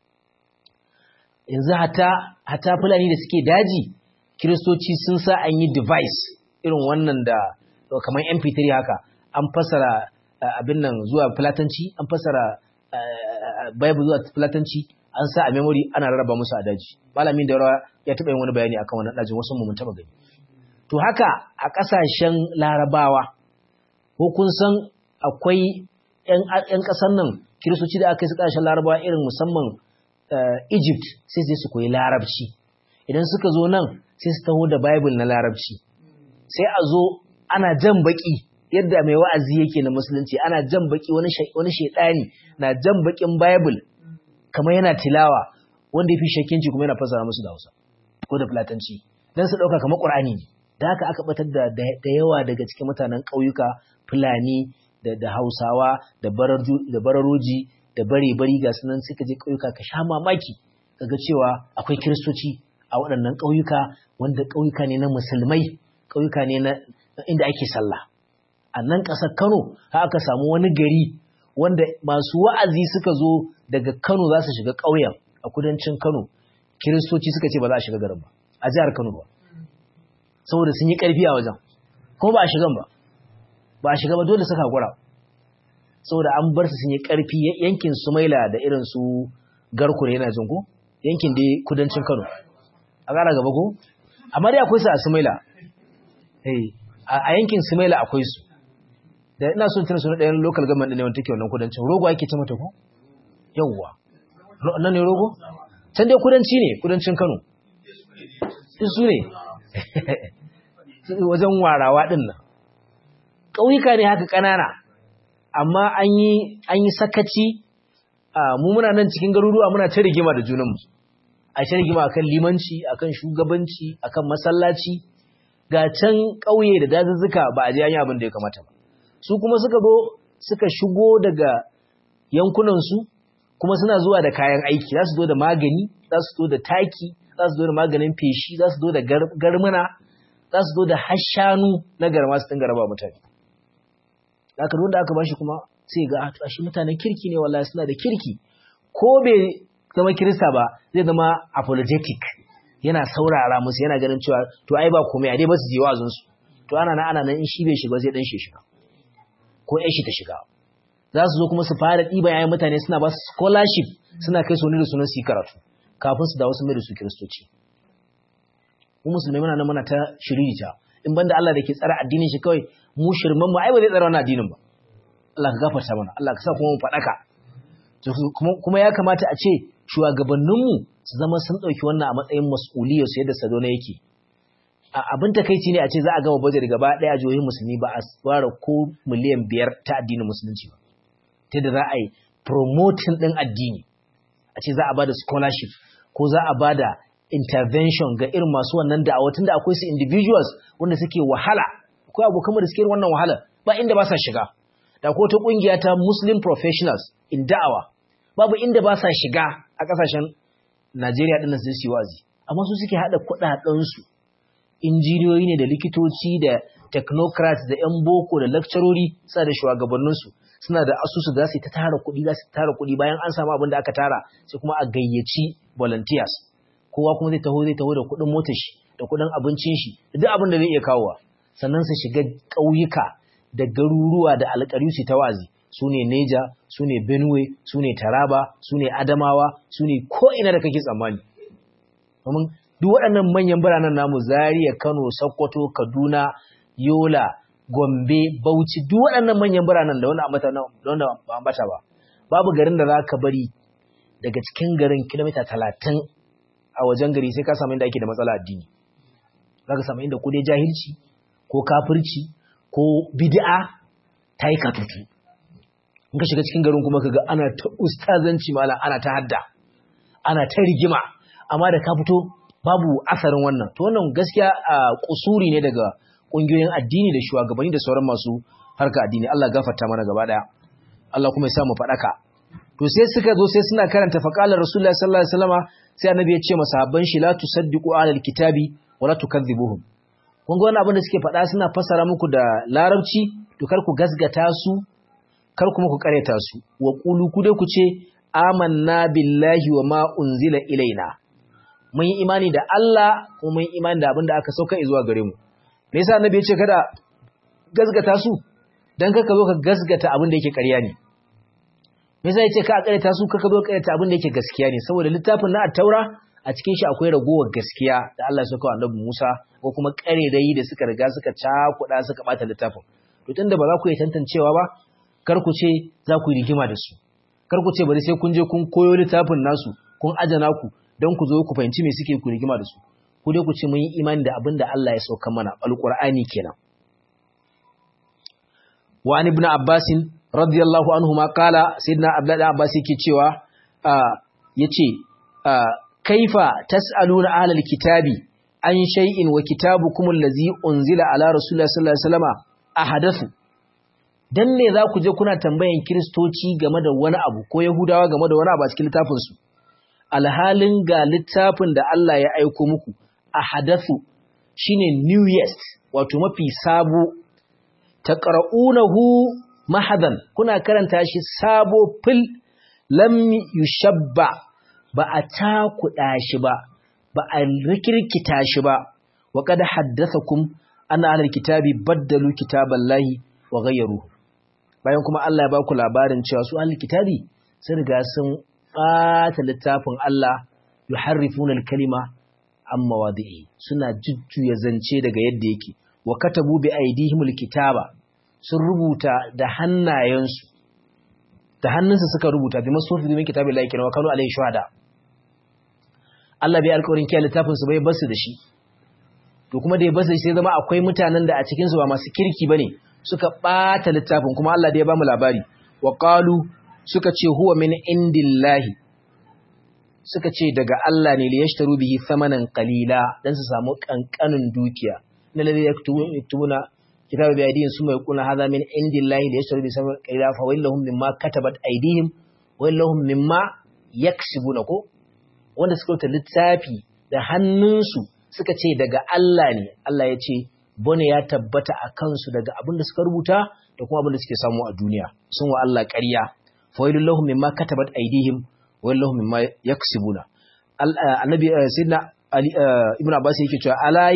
Yanzu hata Fulani da suke daji, Kiristoci sun sa an yi device irin wannan da kamar MP3 haka an fassara abin nan zuwa Fulatanci, an fassara Bible zuwa Fulatanci, an sa a memory ana rarraba musu a daji. Malamin da ya taɓa yin wani bayani akan wannan dajin, wasu mun taɓa gani. To haka a ƙasashen Larabawa, ko kun san akwai ‘yan ƙasar nan Kiristoci da aka yi su ƙasashen Larabawa irin musamman Egypt, sai su koyi Larabci. Idan suka zo nan sai su taho da Bible na Larabci. Sai a zo ana jan baki yadda mai wa'azi yake na musulunci, ana jan baki wani shaidani na jan bakin Bible kamar yana tilawa, wanda ya fi shakinci kuma yana fassara musu da Hausa ko da Fulatanci, dan su dauka kamar Qur'ani ne. Da haka aka batar da yawa daga cikin mutanen ƙauyuka, Fulani da Hausawa da Bararoji da bare-bari ga sunan suka je ƙauyuka ka sha mamaki kaga cewa akwai Kiristoci a waɗannan ƙauyuka, wanda ƙauyuka ne na musulmai, ƙauyuka ne na inda ake sallah. A nan ƙasar Kano aka samu wani gari wanda masu wa'azi suka zo daga Kano za su shiga ƙauyen a kudancin Kano. Kiristoci suka ce ba za a shiga garin ba, a jihar Kano ba, saboda sun yi ƙarfi a wajen, kuma ba a shigan ba, ba a shiga ba, dole suka haƙura, saboda an bar su sun yi ƙarfi. Yankin Sumaila da irin su Garkure yana jin ko yankin dai kudancin Kano, a ƙara gaba ko, amma dai akwai su a Sumaila. A yankin Sumaila akwai su, da ina son tana suna ɗayan local government ne wanda take wannan kudancin. Rogo ake ce mata ko? Yawwa. Nan ne Rogo? Can dai kudanci ne, kudancin Kano. Su ne. Wajen Warawa ɗin nan. Ƙauyuka ne haka ƙanana, amma an yi sakaci. Mu muna nan cikin garuruwa muna ta rigima da junanmu. A ta rigima akan limanci, akan shugabanci, akan masallaci. Ga can ƙauye da dazuzzuka ba a je an yi abin da ya kamata ba. Su kuma suka shigo daga yankunansu, kuma suna zuwa da kayan aiki, za su zo da magani, za su zo da taki, za su zo da maganin feshi, za su zo da garmuna, za su zo da hashanu na garma su dinga raba mutane. Aka da aka bashi kuma sai ga shi mutanen kirki ne, wallahi suna da kirki. Ko bai zama Kirista ba, zai zama apologetic, yana saurara musu, yana ganin cewa to ai ba komai, a dai ba su je wa'azinsu. To ana nan in shi bai shiga sai dan shi shiga, ko ƴan shi ta shiga. Za su zo kuma su fara ɗiba yayin mutane, suna ba su scholarship, suna kai su wani da sunan su yi karatu kafin su dawo su mai da su Kiristoci. Mu musulmai muna nan muna ta shiririta, in banda Allah da ke tsara addinin shi kawai, mu shirman mu ai ba zai tsara wannan addinin ba. Allah ka gafarta mana, Allah ka sa kuma mu faɗaka. Kuma ya kamata a ce shugabanninmu su zama sun ɗauki wannan a matsayin mas'uliyarsu yadda Sadona yake. Abin takaici ne a ce za a gama bajet gaba ɗaya a jihohin musulmi ba a ware ko miliyan 5 ta addinin musulunci ba. Ta da za a yi promoting ɗin addini, a ce za a ba da scholarship ko za a ba da intervention ga irin masu wannan da'awa, tunda akwai su individuals wanda suke wahala, akwai abokan da suke wannan wahala ba inda ba sa shiga. Da ko ta kungiya ta Muslim Professionals in da'awa, babu inda ba sa shiga a kasashen Najeriya din nan su yi wazi, amma su suke hada kudaden su. Injiniyoyi ne da likitoci da technocrats da yan boko da lecturori, sa da shugabannin su suna da asusu da su ta tara kuɗi, bayan an samu abin da aka tara sai kuma a gayyaci volunteers. Kowa kuma zai taho da kuɗin motar shi da kuɗin abincin shi da duk abin da zai iya kawowa, sannan su shiga ƙauyuka da garuruwa da alƙaryu su ta wazi. Su ne Neja, su ne Benue, su ne Taraba, su ne Adamawa, su ne ko'ina da kake tsammani. Domin duk waɗannan manyan biranen namu, Zaria, Kano, Sokoto, Kaduna, Yola, Gombe, Bauchi, duk waɗannan manyan biranen da wanda ba ambata ba, babu garin da za ka bari daga cikin garin kilomita 30 a wajen gari sai ka samu inda ake da matsala addini. Za ka samu inda ko dai jahilci ko kafirci ko bid'a ta yi katutu. In ka shiga cikin garin kuma kaga ana ta ustazanci mala, ana ta hadda, ana ta rigima, amma da ka fito babu asarin wannan. To wannan gaskiya kusuri ne daga kungiyoyin addini da shugabanni da sauran masu harka addini. Allah gafarta mana gaba daya, Allah kuma ya sa mu fadaka. To sai suka zo sai suna karanta faqalar Rasulullahi sallallahu alaihi wasallama, sai annabi ya ce masahabban shi la tusaddiqu alal kitabi wala tukadhibuhum. Kun ga wannan abin da suke faɗa suna fassara muku da larabci, to kar ku gasgata su, kar kuma ku kareta su. Wa qulu, ku dai ku ce amanna billahi wa ma unzila ilaina. Mun yi imani da Allah kuma mun yi imani da abin da aka sauka zuwa gare mu. Me yasa annabi ya ce kada gazgata su dan kaka zo ka gazgata abin da yake ƙarya ne me yasa yace ka ƙaryata su kaka zo ƙaryata abin da yake gaskiya ne saboda littafin na at-taura a cikin shi akwai ragowar gaskiya da Allah ya saka wa Annabi Musa ko kuma ƙarerayi da suka riga suka cakuɗa suka bata littafin to tunda ba za ku yi tantancewa ba kar ku ce za ku yi rigima da su kar ku ce bari sai kun je kun koyo littafin nasu kun ajana ku don ku zo ku fahimci me suke ku rigima da su ku dai ku ce mun yi imani da abin da Allah ya sauka mana alqur'ani kenan wa an ibn Abbas radiyallahu anhu ma qala sayyidina Abdullah Abbas yake cewa yace kaifa tas'aluna ahlal kitabi an shay'in wa kitabukum allazi unzila ala rasulillahi sallallahu alaihi wasallam ahadathu dan ne za ku je kuna tambayan kristoci game da wani abu ko yahudawa game da wani abu a cikin littafin su alhalin ga littafin da Allah ya aika muku ahadathu shine newest wato mafi sabo taqra'unahu mahadan kuna karanta shi sabo fil lam yushabba ba a takuda shi ba ba a rikirkita shi ba wa qad haddathakum anna ahlul kitabi baddalu kitaballahi wa ghayyaruhu bayan kuma Allah ya ba ku labarin cewa su ahlul kitabi sun riga sun ɓata littafin Allah yuharrifuna al-kalima an mawadi'i suna jujjuya zance daga yadda yake wa katabu bi aydihimul kitaba sun rubuta da hannayensu da hannunsu suka rubuta bi masfufi min kitabillahi kana wa kanu alayhi shuhada Allah bai alƙawarin kiyaye littafin su bai basu da shi to kuma da ya basu sai zama akwai mutanen da a cikin su ba masu kirki bane suka ɓata littafin kuma Allah da ya ba mu labari wa qalu suka ce huwa min indillahi suka ce daga Allah ne li yashtaru bihi thamanan qalila dan su samu kankanin dukiya na ladhi yaktubuna kitaba bi aydihim summa yaquluna hadha min indillahi li yashtaru bihi thamanan qalila fa wallahum mimma katabat aydihim wallahum mimma yaksibuna ko wanda suka rubuta littafi da hannunsu suka ce daga Allah ne Allah ya ce bone ya tabbata a kansu daga abin da suka rubuta da kuma abin da suke samu a duniya sun wa Allah ƙarya fawailul lahum mimma katabat aydihim wallahu mimma yaksibuna annabi sayyidina ali ibn abbas yake cewa ala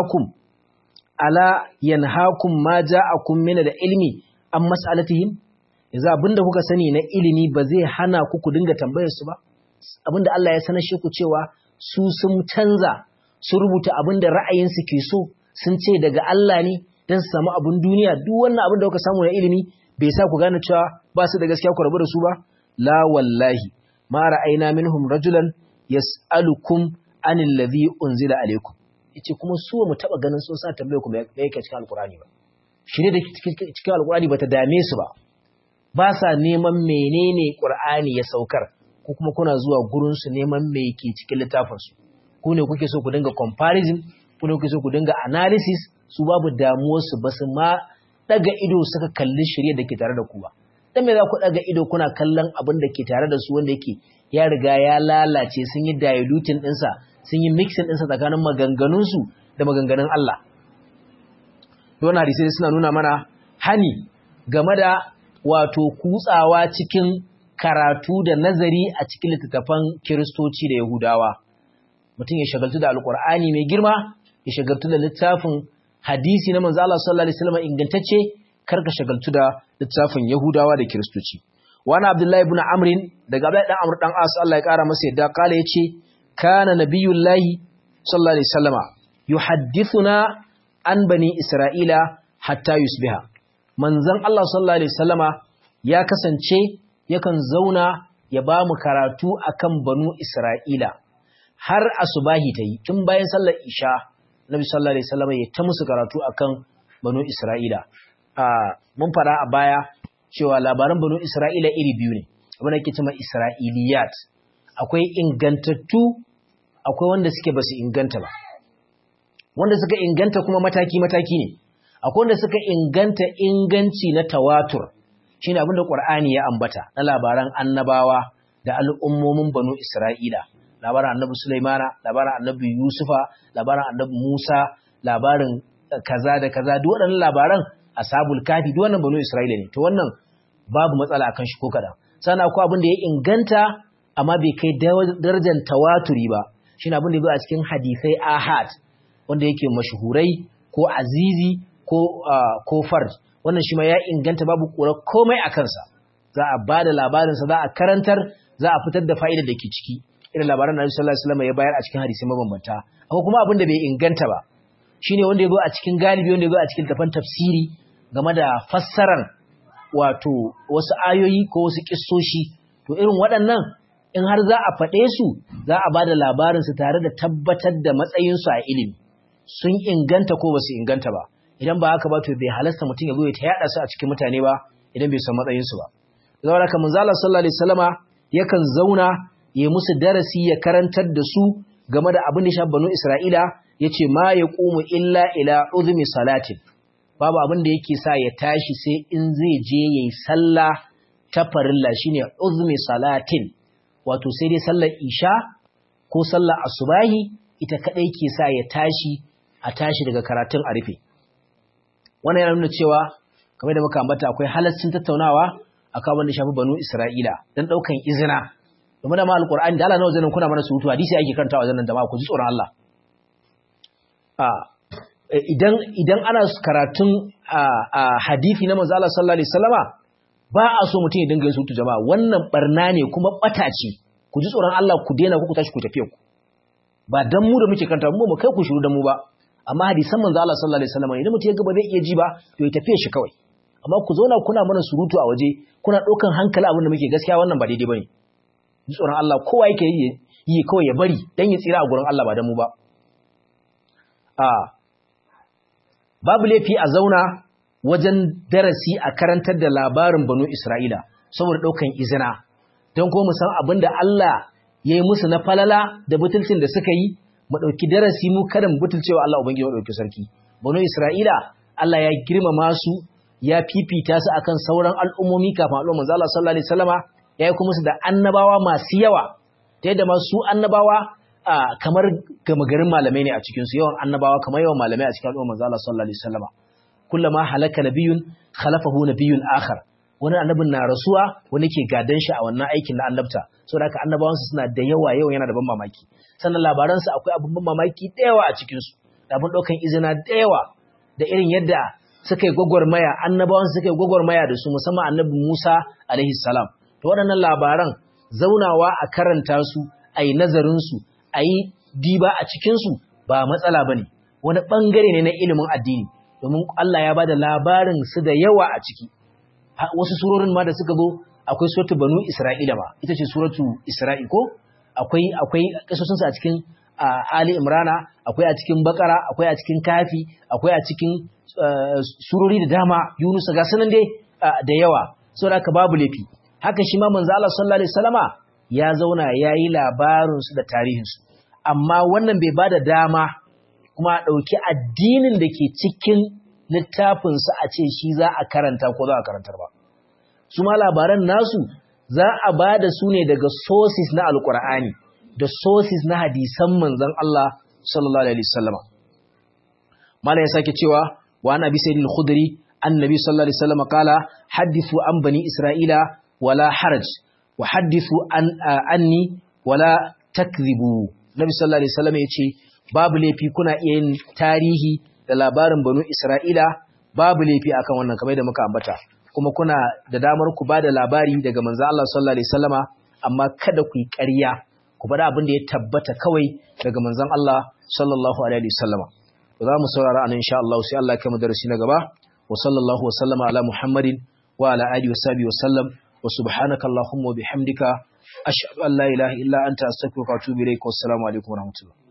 yanhaakum ma ja'akum min al-ilmi am mas'alatihim yanzu abinda kuka sani na ilimi ba zai hana ku ku dinga tambayar su ba abinda Allah ya sanar shi ku cewa su sun canza su rubuta abinda ra'ayinsu ke so sun ce daga Allah ne dan su samu abin duniya duk wannan abin da kuka samu na ilimi bai sa ku gane cewa ba su da gaskiya ku rabu da su ba la wallahi ma ra'ayna minhum rajulan yas'alukum anil ladhi unzila alaykum yace kuma su mu taba ganin sun sa tambaye ku me yake cikin alqur'ani ba shine da cikin alqur'ani bata dame su ba ba sa neman menene qur'ani ya saukar ko kuma kuna zuwa gurin su neman me yake cikin littafin su ku ne kuke so ku dinga comparison ku ne kuke so ku dinga analysis su babu damuwar su ba su ma daga ido suka kalli shirye da ke tare da ku ba dan me za ku daga ido kuna kallon abin da ke tare da su wanda yake ya riga ya lalace sun yi diluting ɗinsa sun yi mixing ɗinsa tsakanin maganganunsu da maganganun Allah don hadisi suna nuna mana hani game da wato kutsawa cikin karatu da nazari a cikin littattafan Kiristoci da Yahudawa mutum ya shagaltu da Alƙur'ani mai girma ya shagaltu da littafin hadisi na manzo Allah sallallahu alaihi wasallam ingantacce karka shagaltu da littafin Yahudawa da Kiristoci wani Abdullahi ibn Amr daga Abdullahi dan Amr dan As Allah ya kara masa yadda kala yace kana nabiyullahi sallallahu alaihi wasallama yuhaddithuna an bani Isra'ila hatta yusbiha manzon Allah sallallahu alaihi wasallama ya kasance yakan zauna ya ba mu karatu akan banu Isra'ila har asubahi tayi tun bayan sallar isha Nabi sallallahu alaihi wasallama ya ta musu karatu akan banu Isra'ila mun fara a baya cewa labaran banu Isra'ila iri biyu ne abin da ke cewa Isra'iliyat akwai ingantattu akwai wanda suke basu inganta ba wanda suka inganta kuma mataki-mataki ne akwai wanda suka inganta inganci na tawatur shine abin da Qur'ani ya ambata na labaran annabawa da al'ummomin banu Isra'ila labaran annabi Sulaimana labaran annabi Yusufa labaran annabi Musa labarin kaza da kaza duk waɗannan labaran ashabul kafi duk wannan banu Isra'ila ne to wannan babu matsala akan shi ko kadan sannan akwai abin da ya inganta amma bai kai darajar tawaturi ba shine abin da ya zo a cikin hadisai ahad wanda yake mashhurai ko azizi ko farj wannan shi ma ya inganta babu kura komai a kansa za a bada labarin sa za a karantar za a fitar da fa'idar da ke ciki irin labaran da Annabi sallallahu alaihi wasallam ya bayar a cikin hadisi mabambanta akwai kuma abin da bai inganta ba shine wanda yazo a cikin galibi wanda yazo a cikin tafan tafsiri game da fassarar wato wasu ayoyi ko wasu kissoshi to irin waɗannan in har za a faɗe su za a bada labarin su tare da tabbatar da matsayin su a ilimi sun inganta ko ba su inganta ba idan ba haka ba to bai halasta mutum ya zo ya ta yada su a cikin mutane ba idan bai san matsayin su ba saboda haka manzo Allah sallallahu alaihi wasallama yakan zauna ya musu darasi ya karantar da su game da abin da ya shafi banu Isra'ila yace ma yaqumu illa ila uzmi salatin babu abin da yake sa ya tashi sai in zai je yayi sallah ta farilla shine uzmi salatin wato sai dai sallar isha ko sallar asubahi ita kadai ke sa ya tashi daga karatun a rufe wannan yana nuna cewa kamar da muka ambata akwai halaccin tattaunawa akan wanda shafi banu Isra'ila dan daukan izina domin da ma alqur'ani da Allah nawa zanin kuna mana surutu hadisi ake karantawa zanin da ma ku ji tsoron Allah idan ana karatun hadisi na manzo Allah sallallahu alaihi wasallama ba a so mutum ya dinga surutu jama'a wannan barna ne kuma bata ce ku ji tsoron Allah ku daina ku tashi ku tafi ku ba dan mu da muke karanta mu kai ku shiru da mu ba amma hadisan manzo Allah sallallahu alaihi wasallama idan mutum ya ga ba zai iya ji ba to ya tafi shi kawai amma ku zauna kuna mana surutu a waje kuna ɗaukan hankali abin da muke gaskiya wannan ba daidai bane ji tsoron Allah kowa yake yi kawai ya bari dan ya tsira a gurin Allah ba dan mu ba babu laifi a zauna wajen darasi a karantar da labarin banu Isra'ila saboda ɗaukan izina don kuma san abin da Allah ya yi musu na falala da butulcin da suka yi mu ɗauki darasi mu kada mu butulcewa Allah ubangiji mu ɗauki sarki banu Isra'ila Allah ya girmama su ya fifita su akan sauran al'ummomi kafin al'umman manzo Allah sallallahu alaihi wasallama ya yi kuma su da annabawa masu yawa ta yadda masu annabawa kamar gama garin malamai ne a cikin su yawan annabawa kamar yawan malamai a cikin al'umman manzo Allah sallallahu alaihi wasallama kullama halaka nabiyyun khalafahu nabiyyun akhar wani annabin na rasuwa wani ke gadan shi a wannan aikin na annabta saboda haka annabawansu suna da yawa yana da ban mamaki sannan labaransu akwai abin ban mamaki da yawa a cikin su da abin daukan izina da yawa da irin yadda suka yi gwagwarmaya annabawan suka yi gwagwarmaya da su musamman annabi Musa alaihi salam to waɗannan labaran zaunawa a karanta su ayi nazarin su ayi diba a cikin su ba matsala bane wani bangare ne na ilimin addini domin Allah ya bada labarin su da yawa a ciki wasu surorin ma da suka zo akwai suratu banu Isra'ila ma ita ce suratu Isra'i ko akwai kasosin su a cikin Ali Imrana akwai a cikin Bakara akwai a cikin Kafi akwai a cikin surori da dama Yunus ga sanan dai da yawa saboda haka babu lafi haka shi ma manzo Allah sallallahu alaihi wasallama ya zauna yayi labarin su da tarihin su amma wannan bai bada dama kuma a ɗauki addinin da ke cikin littafinsu a ce shi za a karanta ko za a karantar ba. Su ma labaran nasu za a ba da su ne daga sources na Alƙur'ani da sources na hadisan manzon Allah sallallahu alaihi wasallama. Malam ya sake cewa wa an abi sayyidil khudri annabi sallallahu alaihi wasallama qala hadithu an bani isra'ila wala haraj wa hadithu anni wala takdhibu. Nabi sallallahu alaihi wasallama yace babu laifi kuna iya yin tarihi da labarin banu Isra'ila babu laifi akan wannan kamar da muka ambata kuma kuna da damar ku bada labari daga manzo Allah sallallahu alaihi wasallama amma kada ku yi ƙarya ku bada abin da ya tabbata kawai daga manzon Allah sallallahu alaihi wasallama za mu saurara anan insha Allah sai Allah ya kai mu darasi na gaba wa sallallahu wa sallama ala Muhammadin wa ala alihi wa sahbihi wa sallam wa subhanaka allahumma wa bihamdika ashhadu an la ilaha illa anta astaghfiruka wa atubu ilaik wa assalamu alaikum wa rahmatullah